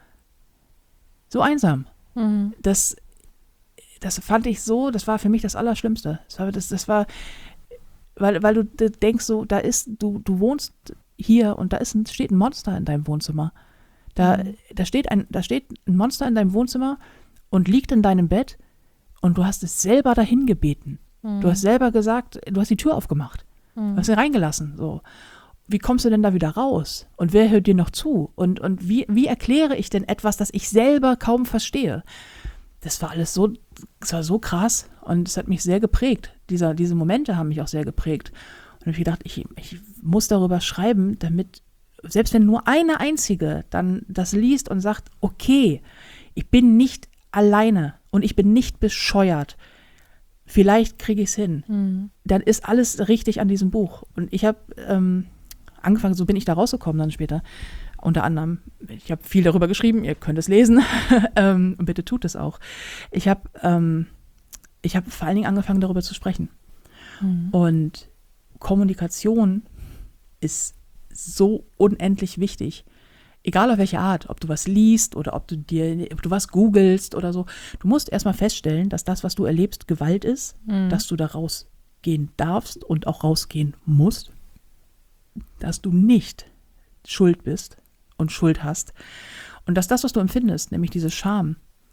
so einsam. Mhm. Das, das fand ich so, das war für mich das Allerschlimmste. Das war, das, das war weil, weil du denkst so, da ist, du, du wohnst hier und da ist ein, steht ein Monster in deinem Wohnzimmer. Da, Mhm. da, steht ein, da steht ein Monster in deinem Wohnzimmer und liegt in deinem Bett und du hast es selber dahin gebeten. Mhm. Du hast selber gesagt, du hast die Tür aufgemacht. Mhm. Du hast ihn reingelassen. So. Wie kommst du denn da wieder raus? Und wer hört dir noch zu? Und, und wie, wie erkläre ich denn etwas, das ich selber kaum verstehe? Das war alles so, das war so krass und es hat mich sehr geprägt. Dieser, diese Momente haben mich auch sehr geprägt. Und ich habe gedacht, ich, ich muss darüber schreiben, damit, selbst wenn nur eine einzige dann das liest und sagt, okay, ich bin nicht alleine und ich bin nicht bescheuert, vielleicht kriege ich es hin. Mhm. Dann ist alles richtig an diesem Buch. Und ich habe ähm, angefangen, so bin ich da rausgekommen dann später. Unter anderem, ich habe viel darüber geschrieben, ihr könnt es lesen, ähm, und bitte tut es auch. Ich habe ähm, ich habe vor allen Dingen angefangen, darüber zu sprechen. Mhm. Und Kommunikation ist so unendlich wichtig. Egal auf welche Art, ob du was liest oder ob du dir, ob du was googelst oder so. Du musst erstmal feststellen, dass das, was du erlebst, Gewalt ist, Mhm. dass du da rausgehen darfst und auch rausgehen musst, dass du nicht schuld bist und Schuld hast und dass das, was du empfindest, nämlich diese Scham,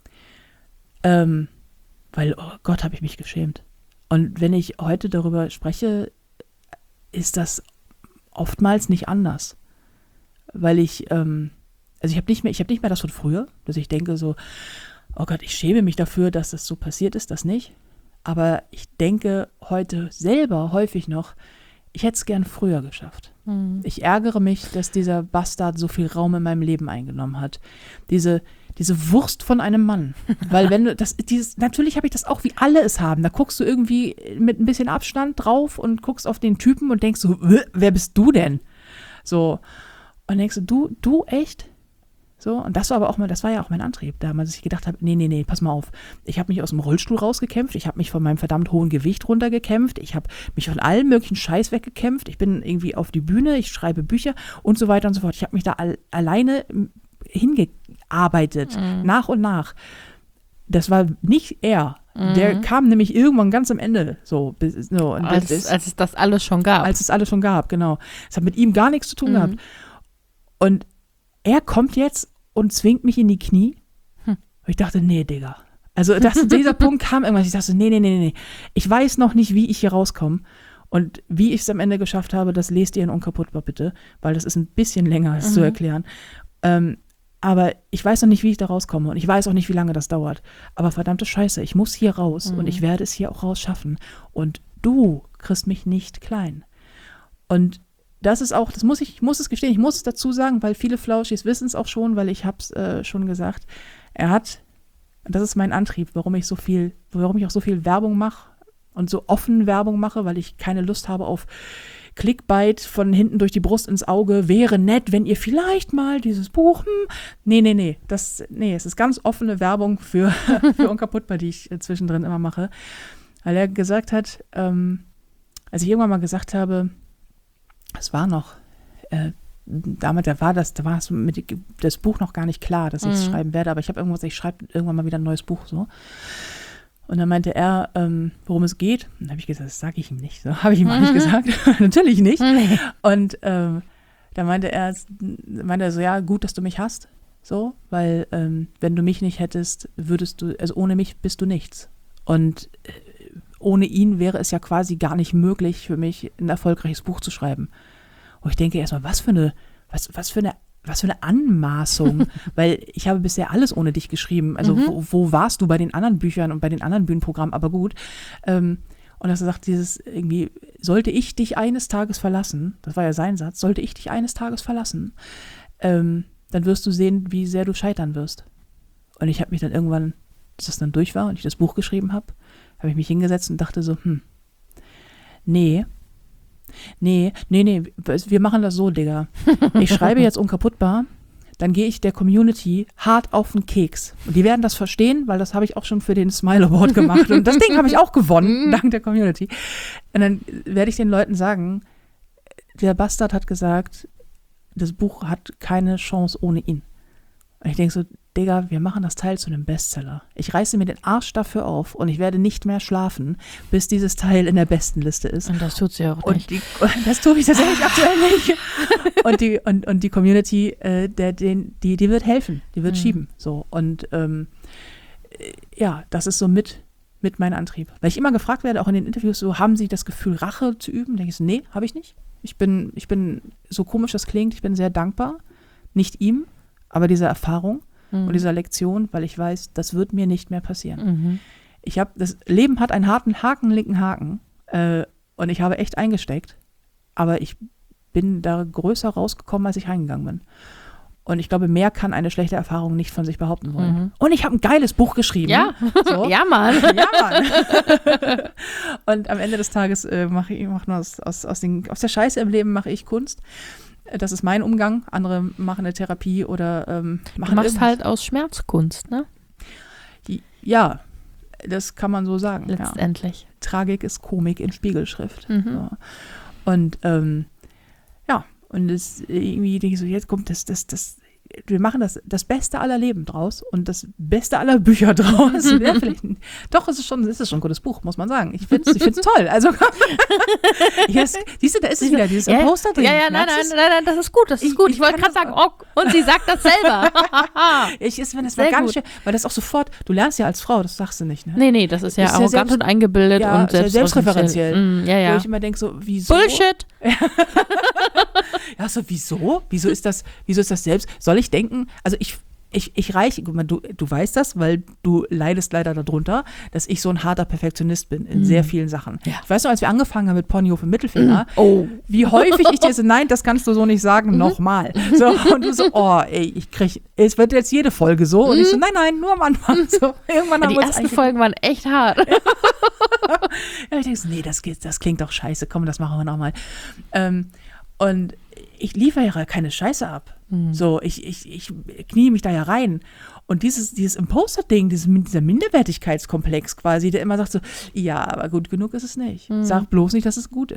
ähm, weil, oh Gott, habe ich mich geschämt. Und wenn ich heute darüber spreche, ist das oftmals nicht anders. Weil ich, ähm, also ich habe nicht mehr, ich habe nicht mehr das von früher, dass ich denke so, oh Gott, ich schäme mich dafür, dass das so passiert ist, das nicht. Aber ich denke heute selber häufig noch, ich hätte es gern früher geschafft. Mhm. Ich ärgere mich, dass dieser Bastard so viel Raum in meinem Leben eingenommen hat. Diese, diese Wurst von einem Mann. Weil wenn du das, dieses, natürlich habe ich das auch, wie alle es haben. Da guckst du irgendwie mit ein bisschen Abstand drauf und guckst auf den Typen und denkst so, wer bist du denn? So. Und denkst du, du, du echt? So, und das war aber auch mal, das war ja auch mein Antrieb damals, dass ich gedacht habe, nee, nee, nee, pass mal auf. Ich habe mich aus dem Rollstuhl rausgekämpft, ich habe mich von meinem verdammt hohen Gewicht runtergekämpft, ich habe mich von allem möglichen Scheiß weggekämpft, ich bin irgendwie auf die Bühne, ich schreibe Bücher und so weiter und so fort. Ich habe mich da all, alleine hingearbeitet, Mhm. nach und nach. Das war nicht er. Mhm. Der kam nämlich irgendwann ganz am Ende. So, bis, so und als, das ist, als es das alles schon gab. Als es alles schon gab, genau. Es hat mit ihm gar nichts zu tun Mhm. gehabt. Und er kommt jetzt und zwingt mich in die Knie. Hm. Und ich dachte, nee, Digga. Also das, dieser Punkt kam irgendwann. Ich dachte, nee, nee, nee, nee. Ich weiß noch nicht, wie ich hier rauskomme. Und wie ich es am Ende geschafft habe, das lest ihr in Unkaputtbar bitte, weil das ist ein bisschen länger, es Mhm. zu erklären. Ähm, aber ich weiß noch nicht, wie ich da rauskomme und ich weiß auch nicht, wie lange das dauert. Aber verdammte Scheiße, ich muss hier raus Mhm. und ich werde es hier auch rausschaffen. Und du kriegst mich nicht klein. Und das ist auch, das muss ich, ich muss es gestehen, ich muss es dazu sagen, weil viele Flauschis wissen es auch schon, weil ich habe es äh, schon gesagt. Er hat, das ist mein Antrieb, warum ich so viel, warum ich auch so viel Werbung mache und so offen Werbung mache, weil ich keine Lust habe auf Clickbait von hinten durch die Brust ins Auge. Wäre nett, wenn ihr vielleicht mal dieses Buch, hm. nee, nee, nee, das, nee, es ist ganz offene Werbung für, für Unkaputtbar, die ich äh, zwischendrin immer mache. Weil er gesagt hat, ähm, als ich irgendwann mal gesagt habe, es war noch, äh, damit, da war das, da war es mit das Buch noch gar nicht klar, dass ich es Mhm. schreiben werde, aber ich habe irgendwas, ich schreibe irgendwann mal wieder ein neues Buch so. Und dann meinte er, ähm, worum es geht. Und dann habe ich gesagt, das sage ich ihm nicht. So habe ich ihm auch nicht gesagt. Natürlich nicht. Nee. Und ähm, dann meinte er, meinte er so, ja, gut, dass du mich hast. So, weil ähm, wenn du mich nicht hättest, würdest du, also ohne mich bist du nichts. Und äh, ohne ihn wäre es ja quasi gar nicht möglich für mich, ein erfolgreiches Buch zu schreiben. Und ich denke erstmal, was für eine, was, was für eine, was für eine Anmaßung, weil ich habe bisher alles ohne dich geschrieben. Also Mhm. wo, wo warst du bei den anderen Büchern und bei den anderen Bühnenprogrammen? Aber gut. Ähm, und dass er sagt, dieses irgendwie, sollte ich dich eines Tages verlassen, das war ja sein Satz, sollte ich dich eines Tages verlassen, ähm, dann wirst du sehen, wie sehr du scheitern wirst. Und ich habe mich dann irgendwann, als das dann durch war und ich das Buch geschrieben habe, habe ich mich hingesetzt und dachte so, hm, nee, nee, nee, nee, wir machen das so, Digga. Ich schreibe jetzt Unkaputtbar, dann gehe ich der Community hart auf den Keks. Und die werden das verstehen, weil das habe ich auch schon für den Smile Award gemacht. Und das Ding habe ich auch gewonnen, dank der Community. Und dann werde ich den Leuten sagen, der Bastard hat gesagt, das Buch hat keine Chance ohne ihn. Und ich denke so, Digga, wir machen das Teil zu einem Bestseller. Ich reiße mir den Arsch dafür auf und ich werde nicht mehr schlafen, bis dieses Teil in der Bestenliste ist. Und das tut sie auch Und nicht. die, das tue ich tatsächlich aktuell nicht. Und die, und, und die Community, äh, der, den, die, die wird helfen, die wird Mhm. schieben. So. Und ähm, äh, ja, das ist so mit, mit mein Antrieb. Weil ich immer gefragt werde, auch in den Interviews, so, haben Sie das Gefühl, Rache zu üben? Denke ich so, nee, habe ich nicht. Ich bin, ich bin, so komisch das klingt, ich bin sehr dankbar. Nicht ihm, aber dieser Erfahrung Mhm. und dieser Lektion, weil ich weiß, das wird mir nicht mehr passieren. Mhm. Ich habe, das Leben hat einen harten Haken, linken Haken, äh, und ich habe echt eingesteckt, aber ich bin da größer rausgekommen, als ich reingegangen bin. Und ich glaube, mehr kann eine schlechte Erfahrung nicht von sich behaupten wollen. Mhm. Und ich habe ein geiles Buch geschrieben. Ja, So. ja, Mann. Ja, Mann. Und am Ende des Tages äh, mache ich mach nur aus, aus, aus, den, aus der Scheiße im Leben mache ich Kunst. Das ist mein Umgang. Andere machen eine Therapie oder ähm, machen Du machst irgendwas. halt aus Schmerzkunst, ne? Die, ja, das kann man so sagen. Ja. Letztendlich. Tragik ist Komik in Spiegelschrift. Mhm. So. Und ähm, ja, und das irgendwie denke ich so, jetzt kommt das, das, das, wir machen das, das Beste aller Leben draus und das Beste aller Bücher draus. Ja, vielleicht, doch, es ist schon, es ist schon ein gutes Buch, muss man sagen. Ich finde es ich find's toll. Also, jetzt, siehst du, da ist es wieder, dieses Ja, Poster drin. ja, ja, nein, Merkst nein, du's? nein, nein, das ist gut, das ist Ich- gut. ich Ich, wollte kann gerade das sagen, oh, und sie sagt das selber. Ich ist, wenn das Sehr war ganz gut. schön, weil das auch sofort, du lernst ja als Frau, das sagst du nicht, ne? nee, nee, das ist ja Ist ja arrogant selbst- und eingebildet ja, und sehr selbst selbstreferenziell. Mm, ja, Wo ja. ich immer denke, so, wieso? Bullshit. Ja, so, wieso? Wieso ist das, wieso ist das selbst? Soll ich denken, also ich, ich, ich reiche, guck mal, du, du weißt das, weil du leidest leider darunter, dass ich so ein harter Perfektionist bin in Mhm. sehr vielen Sachen. Ja. Ich weiß noch, als wir angefangen haben mit Ponyhof im Mittelfinger, Oh. wie häufig ich dir so, nein, das kannst du so nicht sagen, nochmal. So, und du so, oh, ey, ich krieg, es wird jetzt jede Folge so. Und ich so, nein, nein, nur am Anfang. So, irgendwann haben Die wir uns ersten einge- Folgen waren echt hart. Ja, ich denke so, nee, das, geht, das klingt doch scheiße, komm, das machen wir nochmal. Ähm, und ich liefere ja keine Scheiße ab. Mhm. So, ich, ich, ich knie mich da ja rein. Und dieses, dieses Imposter-Ding, dieses, dieser Minderwertigkeitskomplex quasi, der immer sagt so, ja, aber gut genug ist es nicht. Mhm. Sag bloß nicht, dass es gut ist.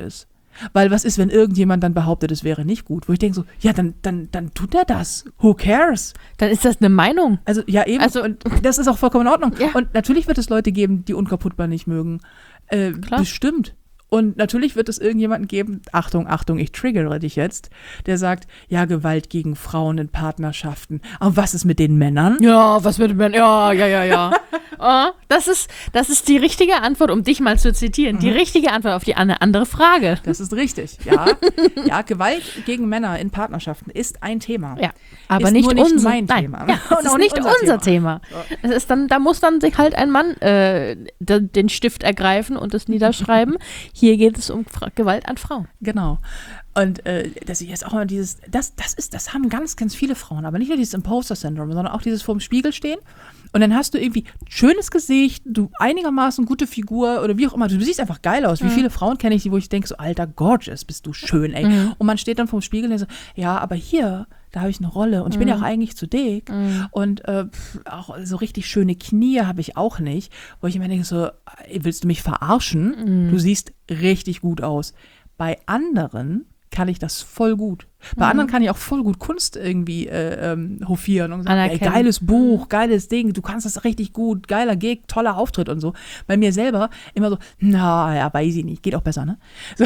Weil was ist, wenn irgendjemand dann behauptet, es wäre nicht gut? Wo ich denke so, ja, dann, dann, dann tut er das. Who cares? Dann ist das eine Meinung. Also ja eben, Also, und das ist auch vollkommen in Ordnung. Ja. Und natürlich wird es Leute geben, die unkaputtbar nicht mögen. Äh, Klar. Bestimmt. Und natürlich wird es irgendjemanden geben, Achtung, Achtung, ich triggere dich jetzt, der sagt, ja, Gewalt gegen Frauen in Partnerschaften. Aber was ist mit den Männern? Ja, was mit dem Ja, ja, ja, ja. Oh, das ist, das ist die richtige Antwort, um dich mal zu zitieren. Die richtige Antwort auf die eine andere Frage. Das ist richtig, ja. Ja, Gewalt gegen Männer in Partnerschaften ist ein Thema. Ja, aber Ist nicht, nur nicht unser mein Nein, Thema. Ja, Und es ist auch nicht nicht unser, unser Thema. Es ist dann, da muss dann sich halt ein Mann äh, de, den Stift ergreifen und es niederschreiben. Hier geht es um Fra- Gewalt an Frauen. Genau. Und äh, dass ich jetzt auch mal dieses, das, das ist, das haben ganz, ganz viele Frauen, aber nicht nur dieses Imposter-Syndrom, sondern auch dieses vorm Spiegel stehen und dann hast du irgendwie schönes Gesicht, du einigermaßen gute Figur oder wie auch immer, du siehst einfach geil aus. Wie Mhm. viele Frauen kenne ich, die, wo ich denke so, alter, gorgeous, bist du schön, ey. Mhm. Und man steht dann vorm Spiegel und so, ja, aber hier, da habe ich eine Rolle und ich bin ja auch eigentlich zu dick Mhm. und äh, pf, auch so richtig schöne Knie habe ich auch nicht, wo ich immer denke so, ey, willst du mich verarschen? Mhm. Du siehst richtig gut aus. Bei anderen kann ich das voll gut. Bei Mhm. anderen kann ich auch voll gut Kunst irgendwie äh, ähm, hofieren und sagen, ey, Anerkennen. geiles Buch, geiles Ding, du kannst das richtig gut, geiler Gig, toller Auftritt und so. Bei mir selber immer so, na ja, weiß ich nicht, geht auch besser, ne? So.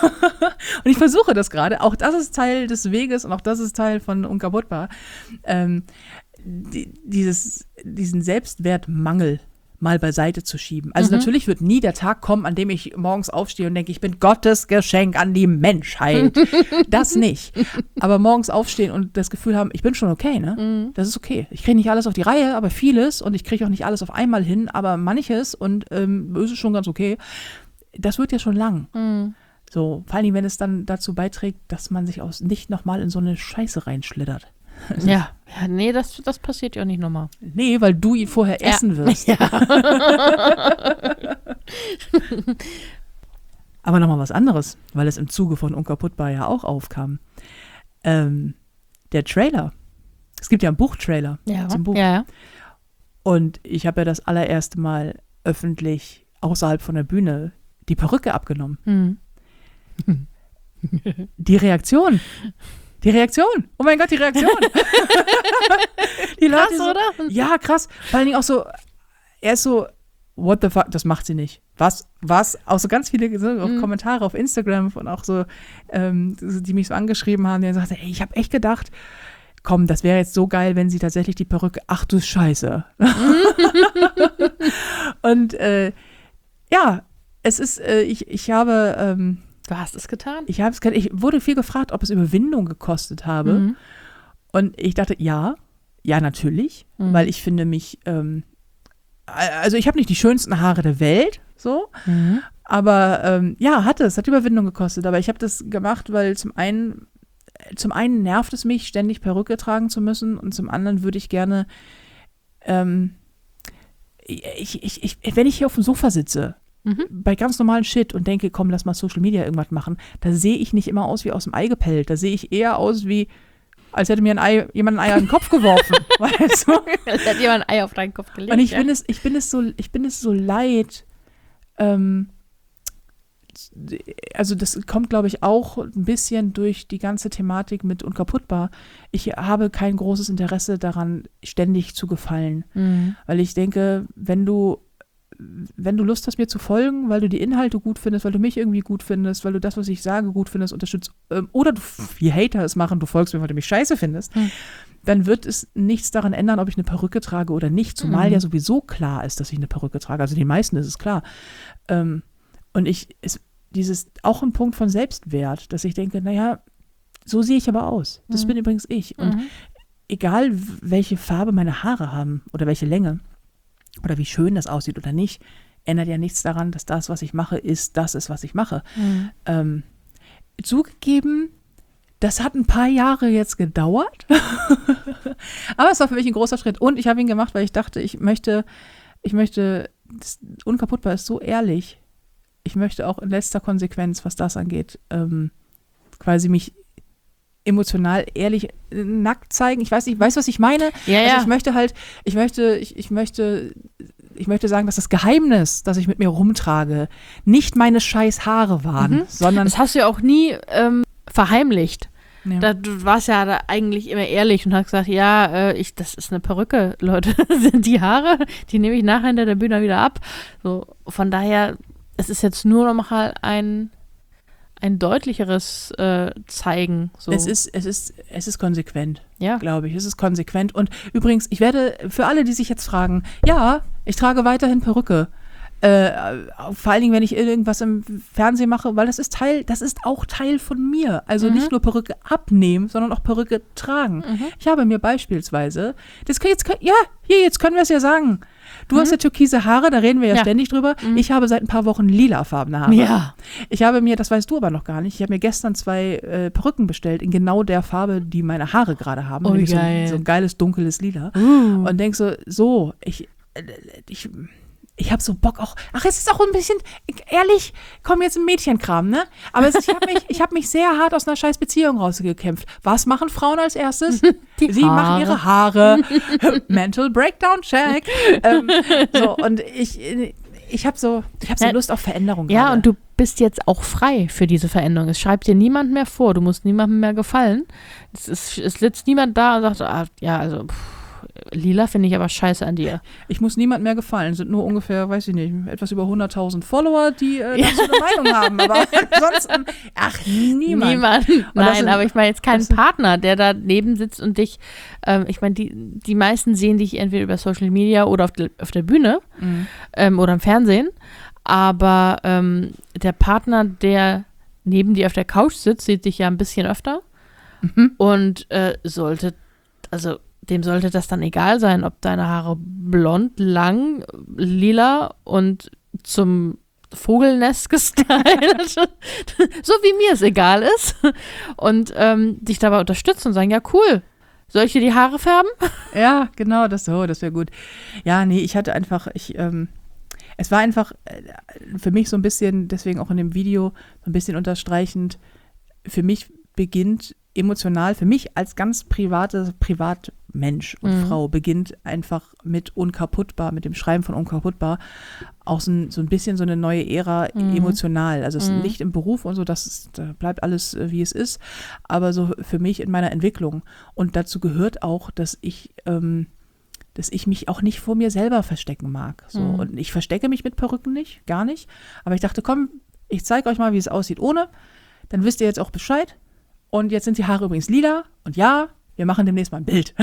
Und ich versuche das gerade, auch das ist Teil des Weges und auch das ist Teil von Unkaputtbar, ähm, die, dieses, diesen Selbstwertmangel mal beiseite zu schieben. Also Mhm. natürlich wird nie der Tag kommen, an dem ich morgens aufstehe und denke, ich bin Gottes Geschenk an die Menschheit. Das nicht. Aber morgens aufstehen und das Gefühl haben, ich bin schon okay, ne? Mhm. Das ist okay. Ich kriege nicht alles auf die Reihe, aber vieles und ich kriege auch nicht alles auf einmal hin, aber manches und ähm, ist schon ganz okay. Das wird ja schon lang. Mhm. So, vor allem, wenn es dann dazu beiträgt, dass man sich aus nicht nochmal in so eine Scheiße reinschlittert. Ja. ja, nee, das, das passiert ja auch nicht nochmal. Nee, weil du ihn vorher Ja. essen wirst. Ja. Aber nochmal was anderes, weil es im Zuge von Unkaputtbar ja auch aufkam. Ähm, der Trailer. Es gibt ja einen Buchtrailer Ja. zum Buch. Ja, ja. Und ich habe ja das allererste Mal öffentlich außerhalb von der Bühne die Perücke abgenommen. Mhm. Die Reaktion. Die Reaktion. Oh mein Gott, die Reaktion. Die Krass, Leute so, oder? Ja, krass. Vor allen Dingen auch so, er ist so, what the fuck, das macht sie nicht. Was, was? Auch so ganz viele so, auch Mhm. Kommentare auf Instagram und auch so, ähm, die mich so angeschrieben haben, die sagten, ey, ich habe echt gedacht, komm, das wäre jetzt so geil, wenn sie tatsächlich die Perücke, ach du Scheiße. Und äh, ja, es ist, äh, ich, ich habe, ähm, Du hast es getan. ich habe es, ich wurde viel gefragt, ob es Überwindung gekostet habe. Mhm. Und ich dachte, ja, ja, natürlich, Mhm. weil ich finde mich, ähm, also ich habe nicht die schönsten Haare der Welt, so, Mhm. aber ähm, ja, hatte es, hat Überwindung gekostet. Aber ich habe das gemacht, weil zum einen, zum einen nervt es mich, ständig Perücke tragen zu müssen und zum anderen würde ich gerne, ähm, ich, ich, ich, wenn ich hier auf dem Sofa sitze, Mhm. bei ganz normalen Shit und denke, komm, lass mal Social Media irgendwas machen, da sehe ich nicht immer aus wie aus dem Ei gepellt. Da sehe ich eher aus wie, als hätte mir ein Ei, jemand ein Ei an den Kopf geworfen. Weißt du? Als hätte jemand ein Ei auf deinen Kopf gelegt. Und ich ja. bin es, ich bin es so, ich bin es so leid. Ähm, also das kommt, glaube ich, auch ein bisschen durch die ganze Thematik mit Unkaputtbar. Ich habe kein großes Interesse daran, ständig zu gefallen. Mhm. Weil ich denke, wenn du wenn du Lust hast, mir zu folgen, weil du die Inhalte gut findest, weil du mich irgendwie gut findest, weil du das, was ich sage, gut findest, unterstützt, ähm, oder du, wie Hater es machen, du folgst mir, weil du mich scheiße findest, Hm. dann wird es nichts daran ändern, ob ich eine Perücke trage oder nicht, zumal Mhm. ja sowieso klar ist, dass ich eine Perücke trage. Also den meisten ist es klar. Ähm, und ich, ist dieses auch ein Punkt von Selbstwert, dass ich denke, naja, so sehe ich aber aus. Das Mhm. bin übrigens ich. Und Mhm. egal, welche Farbe meine Haare haben oder welche Länge, oder wie schön das aussieht oder nicht, ändert ja nichts daran, dass das, was ich mache, ist, das ist, was ich mache. Mhm. Ähm, zugegeben, das hat ein paar Jahre jetzt gedauert, aber es war für mich ein großer Schritt. Und ich habe ihn gemacht, weil ich dachte, ich möchte, ich möchte, das Unkaputtbar ist so ehrlich, ich möchte auch in letzter Konsequenz, was das angeht, ähm, quasi mich emotional ehrlich äh, nackt zeigen. Ich weiß nicht, ich weiß, was ich meine. Ja, Also ja. ich möchte halt, ich möchte, ich, ich möchte, ich möchte sagen, dass das Geheimnis, das ich mit mir rumtrage, nicht meine scheiß Haare waren, Mhm. sondern Das hast du ja auch nie ähm, verheimlicht. Ja. Da, du warst ja da eigentlich immer ehrlich und hast gesagt, ja, äh, ich, das ist eine Perücke, Leute. Sind die Haare, die nehme ich nachher hinter der Bühne wieder ab. So, von daher, es ist jetzt nur noch mal ein, ein deutlicheres äh, Zeigen. So. es ist, es ist, es ist konsequent, ja. glaube ich. Es ist konsequent. Und übrigens, ich werde, für alle, die sich jetzt fragen, ja, ich trage weiterhin Perücke. Äh, vor allen Dingen, wenn ich irgendwas im Fernsehen mache, weil das ist Teil, das ist auch Teil von mir. Also Mhm. nicht nur Perücke abnehmen, sondern auch Perücke tragen. Mhm. Ich habe mir beispielsweise, das kann jetzt, ja, hier, jetzt können wir es ja sagen. Du Mhm. hast ja türkise Haare, da reden wir ja, Ja. ständig drüber. Mhm. Ich habe seit ein paar Wochen lilafarbene Haare. Ja. Ich habe mir, das weißt du aber noch gar nicht, ich habe mir gestern zwei äh, Perücken bestellt in genau der Farbe, die meine Haare gerade haben. Oh, Nämlich so, geil. ein- so ein geiles, dunkles Lila. Uh. Und denk so, so, ich, äh, ich, ich habe so Bock auch, ach, es ist auch ein bisschen, ehrlich, komm jetzt ein Mädchenkram, ne? Aber es, ich habe mich, ich hab mich sehr hart aus einer scheiß Beziehung rausgekämpft. Was machen Frauen als erstes? Die Sie Haare. machen ihre Haare. Mental Breakdown Check. ähm, so, und ich, ich habe so, ich habe so Ja, Lust auf Veränderung Ja, gerade. und du bist jetzt auch frei für diese Veränderung. Es schreibt dir niemand mehr vor, du musst niemandem mehr gefallen. Es, ist, es sitzt niemand da und sagt, ah, ja, also pff, lila finde ich aber scheiße an dir. Ich muss niemand mehr gefallen. Sind nur ungefähr, weiß ich nicht, etwas über hunderttausend Follower, die äh, dazu eine Meinung haben. Aber ansonsten, ach, niemand. Niemand. das Nein, sind- aber ich meine jetzt keinen das sind- Partner, der daneben sitzt und dich, ähm, ich meine, die, die meisten sehen dich entweder über Social Media oder auf, der- auf der Bühne Mhm. ähm, oder im Fernsehen. Aber ähm, der Partner, der neben dir auf der Couch sitzt, sieht dich ja ein bisschen öfter. Mhm. Und äh, sollte, also dem sollte das dann egal sein, ob deine Haare blond, lang, lila und zum Vogelnest gestylt, so wie mir es egal ist. Und ähm, dich dabei unterstützen und sagen, ja cool, soll ich dir die Haare färben? Ja, genau, das so, das wäre gut. Ja, nee, ich hatte einfach, ich, ähm, es war einfach äh, für mich so ein bisschen, deswegen auch in dem Video, so ein bisschen unterstreichend, für mich beginnt emotional, für mich als ganz private Privatmensch und Mhm. Frau, beginnt einfach mit Unkaputtbar, mit dem Schreiben von Unkaputtbar, auch so ein, so ein bisschen so eine neue Ära Mhm. emotional. Also es ist Mhm. nicht im Beruf und so, das ist, da bleibt alles, äh, wie es ist, aber so für mich in meiner Entwicklung. Und dazu gehört auch, dass ich, ähm, dass ich mich auch nicht vor mir selber verstecken mag. So. Mhm. Und ich verstecke mich mit Perücken nicht, gar nicht. Aber ich dachte, komm, ich zeige euch mal, wie es aussieht ohne. Dann wisst ihr jetzt auch Bescheid. Und jetzt sind die Haare übrigens lila. Und ja, wir machen demnächst mal ein Bild.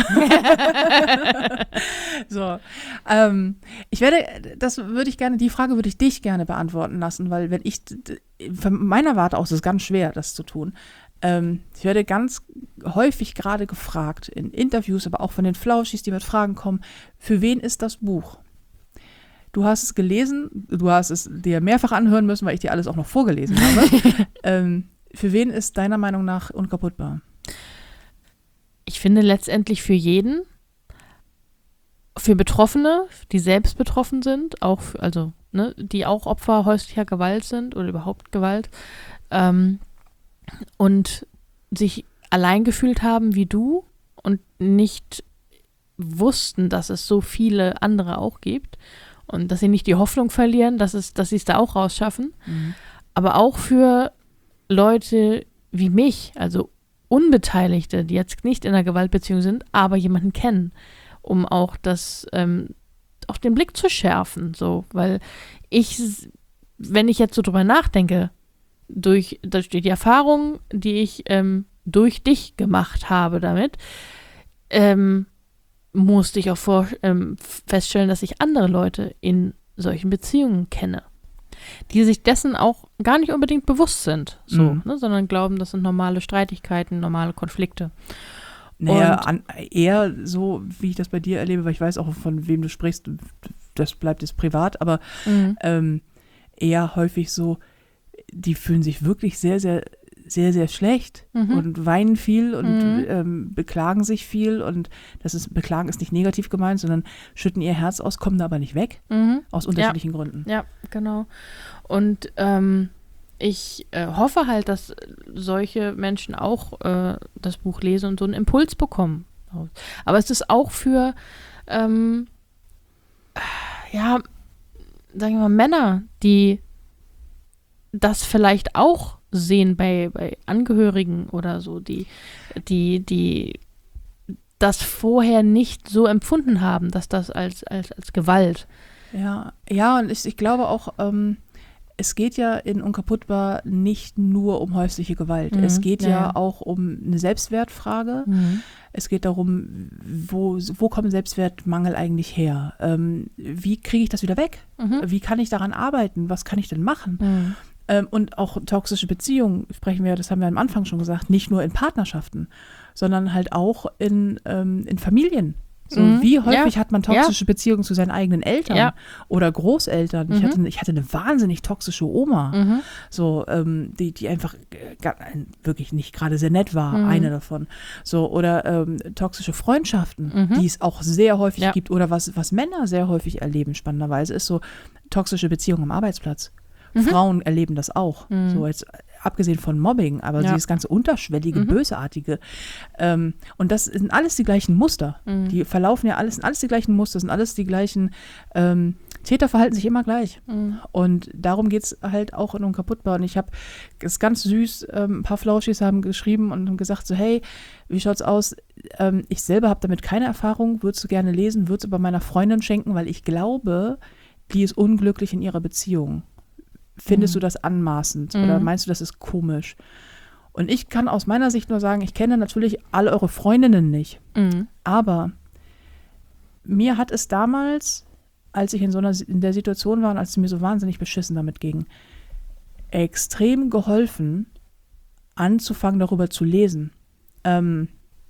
So, ähm, ich werde, das würde ich gerne, die Frage würde ich dich gerne beantworten lassen, weil wenn ich, von meiner Warte aus ist es ganz schwer, das zu tun. Ähm, ich werde ganz häufig gerade gefragt, in Interviews, aber auch von den Flauschis, die mit Fragen kommen, für wen ist das Buch? Du hast es gelesen, du hast es dir mehrfach anhören müssen, weil ich dir alles auch noch vorgelesen habe. ähm, für wen ist deiner Meinung nach unkaputtbar? Ich finde letztendlich für jeden, für Betroffene, die selbst betroffen sind, auch für, also ne, die auch Opfer häuslicher Gewalt sind oder überhaupt Gewalt ähm, und sich allein gefühlt haben wie du und nicht wussten, dass es so viele andere auch gibt und dass sie nicht die Hoffnung verlieren, dass es, dass sie es da auch rausschaffen, Mhm. aber auch für Leute wie mich, also Unbeteiligte, die jetzt nicht in einer Gewaltbeziehung sind, aber jemanden kennen, um auch das, ähm, auch den Blick zu schärfen, so, weil ich, wenn ich jetzt so drüber nachdenke, durch, durch die Erfahrung, die ich ähm, durch dich gemacht habe damit, ähm, musste ich auch vor, ähm, feststellen, dass ich andere Leute in solchen Beziehungen kenne, die sich dessen auch gar nicht unbedingt bewusst sind, so, Mhm. ne, sondern glauben, das sind normale Streitigkeiten, normale Konflikte. Naja, Und- an, eher so, wie ich das bei dir erlebe, weil ich weiß auch, von wem du sprichst, das bleibt jetzt privat, aber Mhm. ähm, eher häufig so, die fühlen sich wirklich sehr, sehr, sehr, sehr schlecht Mhm. und weinen viel und Mhm. ähm, beklagen sich viel und das ist, beklagen ist nicht negativ gemeint, sondern schütten ihr Herz aus, kommen da aber nicht weg, Mhm. aus unterschiedlichen Gründen. Ja, genau. Und ähm, ich äh, hoffe halt, dass solche Menschen auch äh, das Buch lesen und so einen Impuls bekommen. Aber es ist auch für, ähm, ja, sagen wir mal, Männer, die das vielleicht auch sehen bei, bei Angehörigen oder so, die, die, die das vorher nicht so empfunden haben, dass das als, als, als Gewalt. Ja, ja, und ich, ich glaube auch, ähm, es geht ja in Unkaputtbar nicht nur um häusliche Gewalt. Mhm, es geht ja, ja. auch um eine Selbstwertfrage. Mhm. Es geht darum, wo, wo kommt Selbstwertmangel eigentlich her? Ähm, wie kriege ich das wieder weg? Mhm. Wie kann ich daran arbeiten? Was kann ich denn machen? Mhm. Ähm, und auch toxische Beziehungen sprechen wir, das haben wir am Anfang schon gesagt, nicht nur in Partnerschaften, sondern halt auch in, ähm, in Familien. So, Mhm. wie häufig Ja. hat man toxische Beziehungen zu seinen eigenen Eltern Ja. oder Großeltern? Ich, Mhm. hatte, ich hatte eine wahnsinnig toxische Oma, Mhm. so, ähm, die, die einfach äh, gar- wirklich nicht gerade sehr nett war, Mhm. eine davon. So, oder ähm, toxische Freundschaften, Mhm. die es auch sehr häufig Ja. gibt. Oder was, was Männer sehr häufig erleben, spannenderweise, ist so toxische Beziehungen am Arbeitsplatz. Mhm. Frauen erleben das auch, Mhm. so jetzt abgesehen von Mobbing, aber Ja. dieses ganze unterschwellige, Mhm. bösartige. Ähm, und das sind alles die gleichen Muster. Mhm. Die verlaufen ja alles, sind alles die gleichen Muster, sind alles die gleichen, ähm, Täter verhalten sich immer gleich. Mhm. Und darum geht es halt auch in Unkaputtbar. Und ich habe es ganz süß, ähm, ein paar Flauschis haben geschrieben und haben gesagt so, hey, wie schaut's aus? Ähm, ich selber habe damit keine Erfahrung, würdest du gerne lesen, würde es aber meiner Freundin schenken, weil ich glaube, die ist unglücklich in ihrer Beziehung. Findest Mhm. du das anmaßend Mhm. oder meinst du, das ist komisch? Und ich kann aus meiner Sicht nur sagen, ich kenne natürlich alle eure Freundinnen nicht, Mhm. aber mir hat es damals, als ich in so einer in der Situation war und als es mir so wahnsinnig beschissen damit ging, extrem geholfen, anzufangen, darüber zu lesen. Ähm,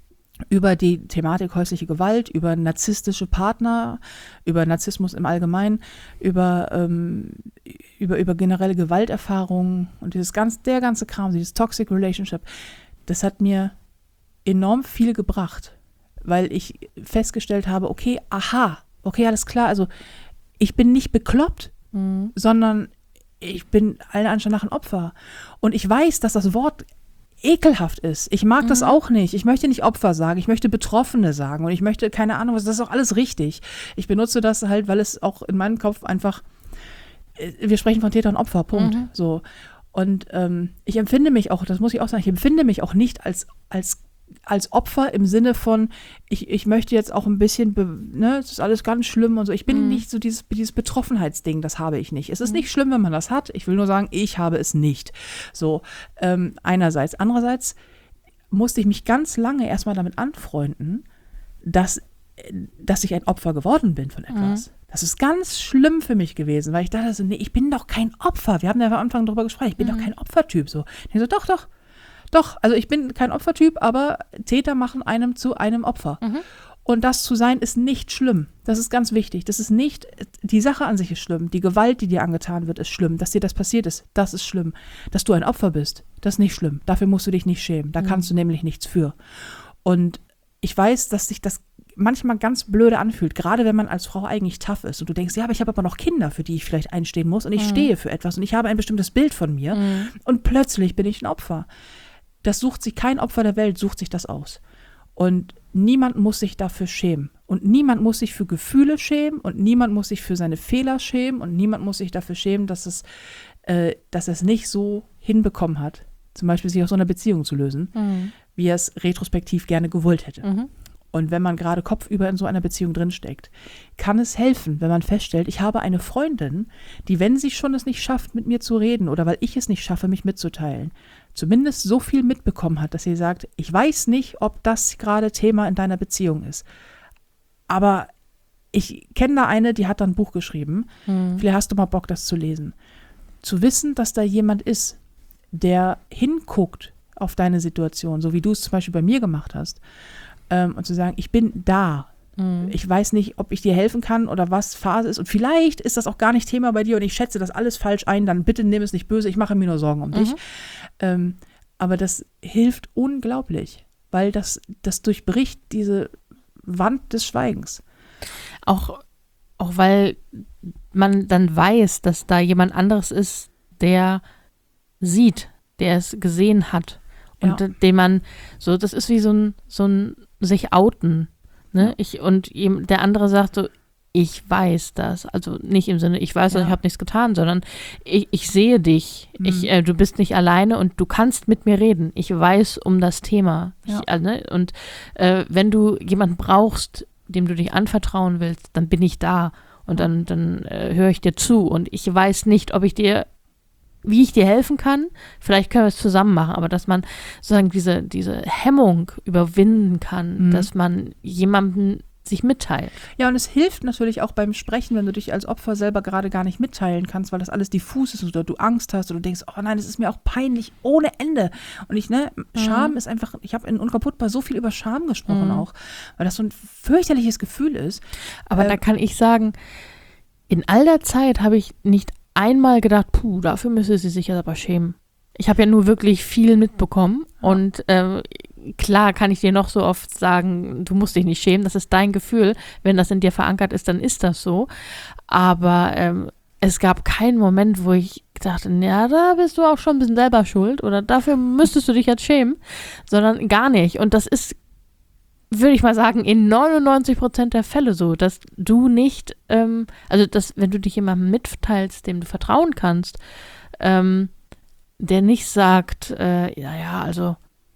über die Thematik häusliche Gewalt, über narzisstische Partner, über Narzissmus im Allgemeinen, über, ähm, über, über generelle Gewalterfahrungen und dieses ganz, der ganze Kram, dieses Toxic Relationship, das hat mir enorm viel gebracht, weil ich festgestellt habe, okay, aha, okay, alles klar, also ich bin nicht bekloppt, Mhm. sondern ich bin allen Anschein nach ein Opfer. Und ich weiß, dass das Wort ekelhaft ist. Ich mag das auch nicht. Ich möchte nicht Opfer sagen, ich möchte Betroffene sagen und ich möchte, keine Ahnung, was, das ist auch alles richtig. Ich benutze das halt, weil es auch in meinem Kopf einfach, äh, wir sprechen von Täter und Opfer, Punkt. Mhm. So. Und ähm, ich empfinde mich auch, das muss ich auch sagen, ich empfinde mich auch nicht als, als als Opfer im Sinne von, ich, ich möchte jetzt auch ein bisschen, be, ne, es ist alles ganz schlimm und so. Ich bin Mhm. nicht so dieses, dieses Betroffenheitsding, das habe ich nicht. Es ist nicht schlimm, wenn man das hat. Ich will nur sagen, ich habe es nicht. So, ähm, einerseits. Andererseits musste ich mich ganz lange erstmal damit anfreunden, dass, dass ich ein Opfer geworden bin von etwas. Mhm. Das ist ganz schlimm für mich gewesen, weil ich dachte so, nee, ich bin doch kein Opfer. Wir haben ja am Anfang darüber gesprochen, ich bin Mhm. doch kein Opfertyp. So. Ich so, doch, doch. Doch, also ich bin kein Opfertyp, aber Täter machen einem zu einem Opfer. Mhm. Und das zu sein ist nicht schlimm. Das ist ganz wichtig. Das ist nicht, die Sache an sich ist schlimm. Die Gewalt, die dir angetan wird, ist schlimm. Dass dir das passiert ist, das ist schlimm. Dass du ein Opfer bist, das ist nicht schlimm. Dafür musst du dich nicht schämen. Da Mhm. kannst du nämlich nichts für. Und ich weiß, dass sich das manchmal ganz blöde anfühlt, gerade wenn man als Frau eigentlich tough ist und du denkst, ja, aber ich habe aber noch Kinder, für die ich vielleicht einstehen muss und ich Mhm. stehe für etwas und ich habe ein bestimmtes Bild von mir Mhm. und plötzlich bin ich ein Opfer. Das sucht sich, kein Opfer der Welt sucht sich das aus. Und niemand muss sich dafür schämen. Und niemand muss sich für Gefühle schämen und niemand muss sich für seine Fehler schämen und niemand muss sich dafür schämen, dass es, äh, dass er es nicht so hinbekommen hat, zum Beispiel sich aus so einer Beziehung zu lösen, Mhm. wie er es retrospektiv gerne gewollt hätte. Mhm. Und wenn man gerade kopfüber in so einer Beziehung drinsteckt, kann es helfen, wenn man feststellt, ich habe eine Freundin, die, wenn sie schon es nicht schafft, mit mir zu reden oder weil ich es nicht schaffe, mich mitzuteilen, zumindest so viel mitbekommen hat, dass sie sagt, ich weiß nicht, ob das gerade Thema in deiner Beziehung ist. Aber ich kenne da eine, die hat da ein Buch geschrieben. Mhm. Vielleicht hast du mal Bock, das zu lesen. Zu wissen, dass da jemand ist, der hinguckt auf deine Situation, so wie du es zum Beispiel bei mir gemacht hast. Ähm, und zu sagen, ich bin da. Mhm. Ich weiß nicht, ob ich dir helfen kann oder was Phase ist. Und vielleicht ist das auch gar nicht Thema bei dir und ich schätze das alles falsch ein. Dann bitte nimm es nicht böse, ich mache mir nur Sorgen um dich. Mhm. Ähm, aber das hilft unglaublich, weil das, das durchbricht diese Wand des Schweigens. Auch, auch weil man dann weiß, dass da jemand anderes ist, der sieht, der es gesehen hat. Und Ja. den man, so, das ist wie so ein, so ein sich outen. Ne? Ja. Ich, und jem- der andere sagt so, ich weiß das. Also nicht im Sinne, ich weiß, Ja. ich habe nichts getan, sondern ich, ich sehe dich. Mhm. Ich, äh, du bist nicht alleine und du kannst mit mir reden. Ich weiß um das Thema. Ja. Ich, äh, ne? Und äh, wenn du jemanden brauchst, dem du dich anvertrauen willst, dann bin ich da. Und dann, dann äh, höre ich dir zu. Und ich weiß nicht, ob ich dir, wie ich dir helfen kann. Vielleicht können wir es zusammen machen, aber dass man sozusagen diese, diese Hemmung überwinden kann, Mhm. dass man jemandem sich mitteilt. Ja, und es hilft natürlich auch beim Sprechen, wenn du dich als Opfer selber gerade gar nicht mitteilen kannst, weil das alles diffus ist oder du Angst hast oder du denkst, oh nein, das ist mir auch peinlich ohne Ende. Und ich, ne, Scham ist einfach, ich habe in Unkaputtbar so viel über Scham gesprochen Mhm. auch, weil das so ein fürchterliches Gefühl ist. Aber Ähm, da kann ich sagen, in all der Zeit habe ich nicht einmal gedacht, puh, dafür müsste sie sich aber schämen. Ich habe ja nur wirklich viel mitbekommen und äh, klar kann ich dir noch so oft sagen, du musst dich nicht schämen, das ist dein Gefühl. Wenn das in dir verankert ist, dann ist das so. Aber ähm, es gab keinen Moment, wo ich dachte, ja, da bist du auch schon ein bisschen selber schuld oder dafür müsstest du dich jetzt schämen, sondern gar nicht. Und das ist, würde ich mal sagen, in neunundneunzig Prozent der Fälle so, dass du nicht, ähm, also dass, wenn du dich jemandem mitteilst, dem du vertrauen kannst, ähm, der nicht sagt, äh, naja, also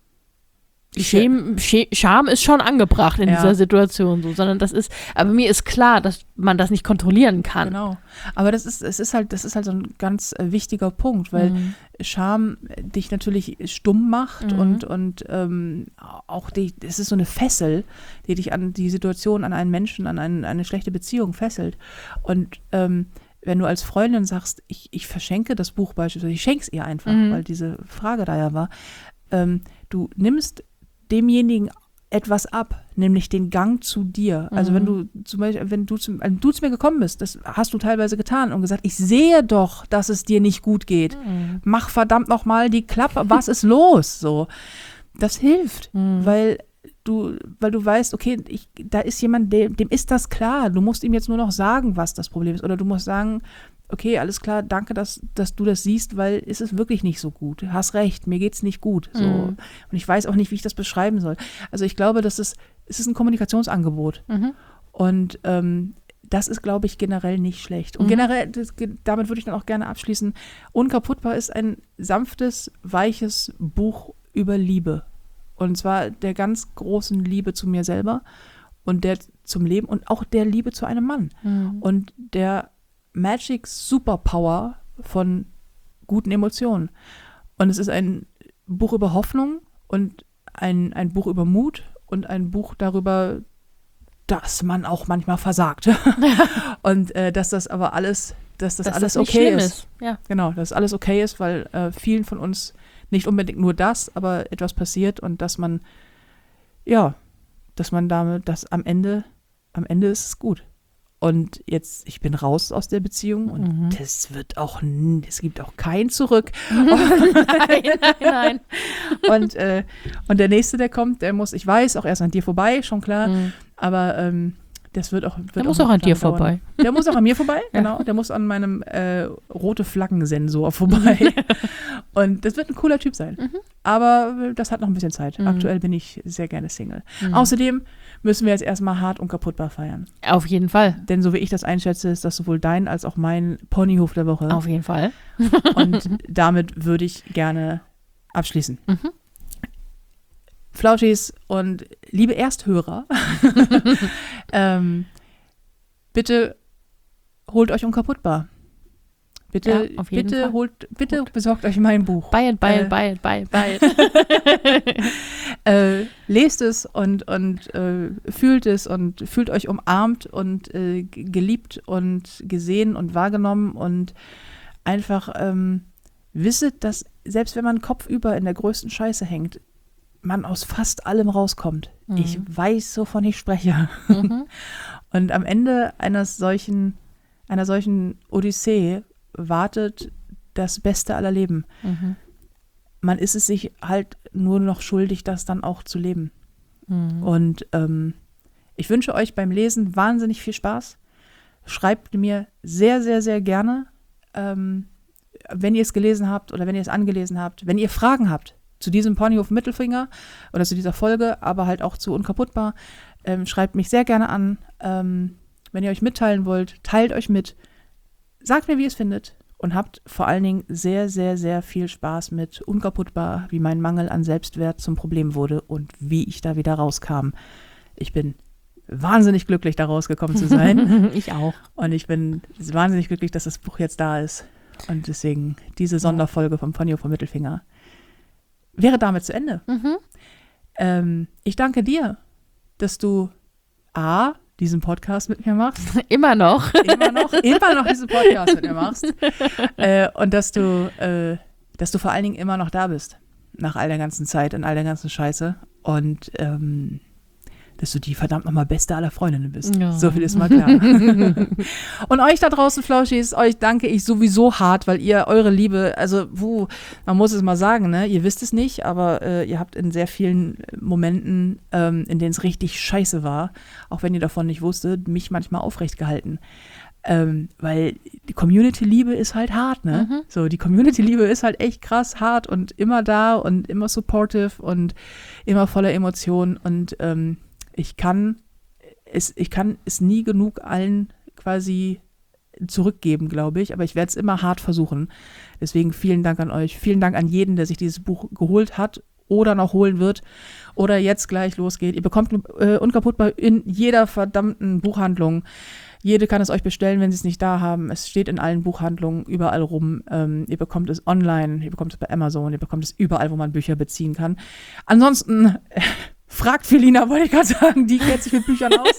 Schäm, Schä- Scham ist schon angebracht in Ja. dieser Situation, so, sondern das ist, aber mir ist klar, dass man das nicht kontrollieren kann. Genau. Aber das ist, es ist halt, das ist halt so ein ganz äh, wichtiger Punkt, weil Mhm. Scham dich natürlich stumm macht Mhm. und, und ähm, auch die, es ist so eine Fessel, die dich an die Situation, an einen Menschen, an einen, eine schlechte Beziehung fesselt. Und ähm, wenn du als Freundin sagst, ich, ich verschenke das Buch beispielsweise, ich schenke es ihr einfach, Mhm. weil diese Frage da ja war, ähm, du nimmst demjenigen etwas ab, nämlich den Gang zu dir. Also Mhm. wenn du zum Beispiel, wenn du, zum, wenn du zu mir gekommen bist, das hast du teilweise getan und gesagt, ich sehe doch, dass es dir nicht gut geht. Mhm. Mach verdammt nochmal die Klappe, was ist los? So, das hilft, Mhm. weil du, weil du weißt, okay, ich, da ist jemand, dem, dem ist das klar. Du musst ihm jetzt nur noch sagen, was das Problem ist. Oder du musst sagen, okay, alles klar, danke, dass, dass du das siehst, weil es ist wirklich nicht so gut. Du hast recht, mir geht's nicht gut. So. Mhm. Und ich weiß auch nicht, wie ich das beschreiben soll. Also ich glaube, das ist, es ist ein Kommunikationsangebot. Mhm. Und ähm, das ist, glaube ich, generell nicht schlecht. Und Mhm. generell, das, damit würde ich dann auch gerne abschließen, Unkaputtbar ist ein sanftes, weiches Buch über Liebe. Und zwar der ganz großen Liebe zu mir selber und der zum Leben und auch der Liebe zu einem Mann. Mhm. Und der Magic Superpower von guten Emotionen. Und es ist ein Buch über Hoffnung und ein, ein Buch über Mut und ein Buch darüber, dass man auch manchmal versagt. Und äh, dass das aber alles, dass das Dass alles das nicht okay schlimm ist. ist. Ja. Genau, dass alles okay ist, weil äh, vielen von uns nicht unbedingt nur das, aber etwas passiert und dass man, ja, dass man damit, dass am Ende, am Ende ist es gut. Und jetzt, ich bin raus aus der Beziehung und Mhm. das wird auch, n- es gibt auch kein Zurück. nein, nein, nein. Und, äh, und der Nächste, der kommt, der muss, ich weiß, auch erst an dir vorbei, schon klar, Mhm. aber ähm, das wird auch wird Der muss noch auch an lange dir dauern. vorbei. Der muss auch an mir vorbei, Ja. genau. Der muss an meinem äh, rote Flaggensensor vorbei. Und das wird ein cooler Typ sein. Mhm. Aber das hat noch ein bisschen Zeit. Mhm. Aktuell bin ich sehr gerne Single. Mhm. Außerdem müssen wir jetzt erstmal hart und kaputtbar feiern. Auf jeden Fall. Denn so wie ich das einschätze, ist das sowohl dein als auch mein Ponyhof der Woche. Auf jeden Fall. Und damit würde ich gerne abschließen. Mhm. Flauschis und liebe Ersthörer, ähm, bitte holt euch unkaputtbar. Bitte, Ja, auf jeden bitte Fall. holt, bitte besorgt euch mein Buch. Buy it, buy Äh, it, buy it, buy it, buy it. äh, lest es und, und äh, fühlt es und fühlt euch umarmt und äh, g- geliebt und gesehen und wahrgenommen und einfach ähm, wisset, dass selbst wenn man kopfüber in der größten Scheiße hängt, man aus fast allem rauskommt. Mhm. Ich weiß, wovon ich spreche. Mhm. Und am Ende eines solchen, einer solchen Odyssee wartet das Beste aller Leben. Mhm. Man ist es sich halt nur noch schuldig, das dann auch zu leben. Mhm. Und ähm, ich wünsche euch beim Lesen wahnsinnig viel Spaß. Schreibt mir sehr, sehr, sehr gerne, ähm, wenn ihr es gelesen habt oder wenn ihr es angelesen habt, wenn ihr Fragen habt zu diesem Ponyhof Mittelfinger oder zu dieser Folge, aber halt auch zu Unkaputtbar, ähm, schreibt mich sehr gerne an. Ähm, Wenn ihr euch mitteilen wollt, teilt euch mit. Sagt mir, wie ihr es findet. Und habt vor allen Dingen sehr, sehr, sehr viel Spaß mit Unkaputtbar, wie mein Mangel an Selbstwert zum Problem wurde und wie ich da wieder rauskam. Ich bin wahnsinnig glücklich, da rausgekommen zu sein. Ich auch. Und ich bin wahnsinnig glücklich, dass das Buch jetzt da ist. Und deswegen diese Sonderfolge vom Ponyo vom Mittelfinger wäre damit zu Ende. Mhm. Ähm, ich danke dir, dass du A, diesen Podcast mit mir machst. Immer noch. Immer noch, immer noch diesen Podcast mit mir machst. Äh, und dass du, äh, dass du vor allen Dingen immer noch da bist. Nach all der ganzen Zeit und all der ganzen Scheiße. Und ähm, dass du die verdammt nochmal beste aller Freundinnen bist. Ja. So viel ist mal klar. Und euch da draußen, Flauschis, euch danke ich sowieso hart, weil ihr eure Liebe, also puh, man muss es mal sagen, ne, ihr wisst es nicht, aber äh, ihr habt in sehr vielen Momenten, ähm, in denen es richtig scheiße war, auch wenn ihr davon nicht wusstet, mich manchmal aufrecht gehalten. Ähm, weil die Community-Liebe ist halt hart, ne? Mhm. So, die Community-Liebe ist halt echt krass hart und immer da und immer supportive und immer voller Emotionen und ähm, ich kann es, ich kann es nie genug allen quasi zurückgeben, glaube ich, aber ich werde es immer hart versuchen. Deswegen vielen Dank an euch, vielen Dank an jeden, der sich dieses Buch geholt hat oder noch holen wird oder jetzt gleich losgeht. Ihr bekommt äh, Unkaputtbar in jeder verdammten Buchhandlung. Jede kann es euch bestellen, wenn sie es nicht da haben. Es steht in allen Buchhandlungen überall rum. Ähm, ihr bekommt es online, ihr bekommt es bei Amazon, ihr bekommt es überall, wo man Bücher beziehen kann. Ansonsten äh, fragt Felina, wollte ich gerade sagen, die kennt sich mit Büchern aus.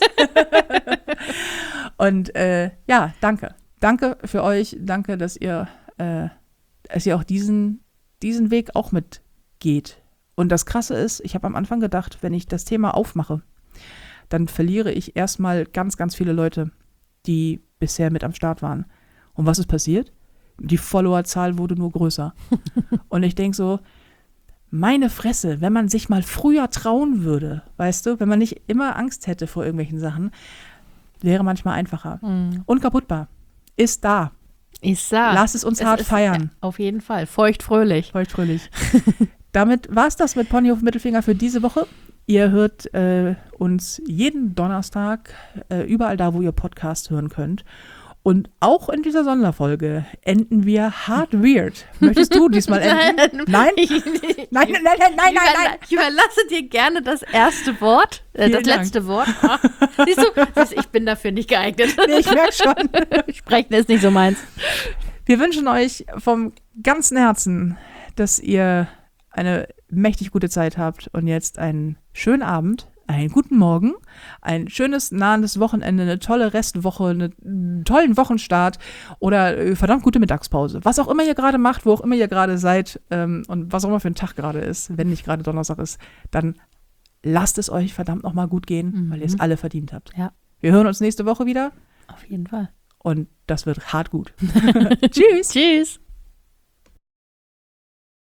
Und äh, ja, danke. Danke für euch. Danke, dass ihr, äh, dass ihr auch diesen, diesen Weg auch mitgeht. Und das Krasse ist, ich habe am Anfang gedacht, wenn ich das Thema aufmache, dann verliere ich erstmal ganz, ganz viele Leute, die bisher mit am Start waren. Und was ist passiert? Die Followerzahl wurde nur größer. Und ich denke so, meine Fresse, wenn man sich mal früher trauen würde, weißt du, wenn man nicht immer Angst hätte vor irgendwelchen Sachen, wäre manchmal einfacher. Mhm. Unkaputtbar. Ist da. Ist da. Lasst es uns Es hart ist, feiern. ja, auf jeden Fall. Feucht-fröhlich. Feucht-fröhlich. Damit war es das mit Ponyhof Mittelfinger für diese Woche. Ihr hört äh, uns jeden Donnerstag äh, überall da, wo ihr Podcast hören könnt. Und auch in dieser Sonderfolge enden wir hart weird. Möchtest du diesmal enden? Nein? Ich, Nein, nein, nein, nein, nein, nein, nein. Ich überlasse dir gerne das erste Wort, äh, das Vielen Dank. letzte Wort. Ah, siehst du, siehst du, ich bin dafür nicht geeignet. Nee, ich merke schon. Sprechen ist nicht so meins. Wir wünschen euch vom ganzen Herzen, dass ihr eine mächtig gute Zeit habt und jetzt einen schönen Abend, einen guten Morgen, ein schönes, nahendes Wochenende, eine tolle Restwoche, einen tollen Wochenstart oder äh, verdammt gute Mittagspause. Was auch immer ihr gerade macht, wo auch immer ihr gerade seid ähm, und was auch immer für ein Tag gerade ist, wenn nicht gerade Donnerstag ist, dann lasst es euch verdammt nochmal gut gehen, Mhm. weil ihr es alle verdient habt. Ja. Wir hören uns nächste Woche wieder Auf jeden Fall. und das wird hart gut. Tschüss! Tschüss.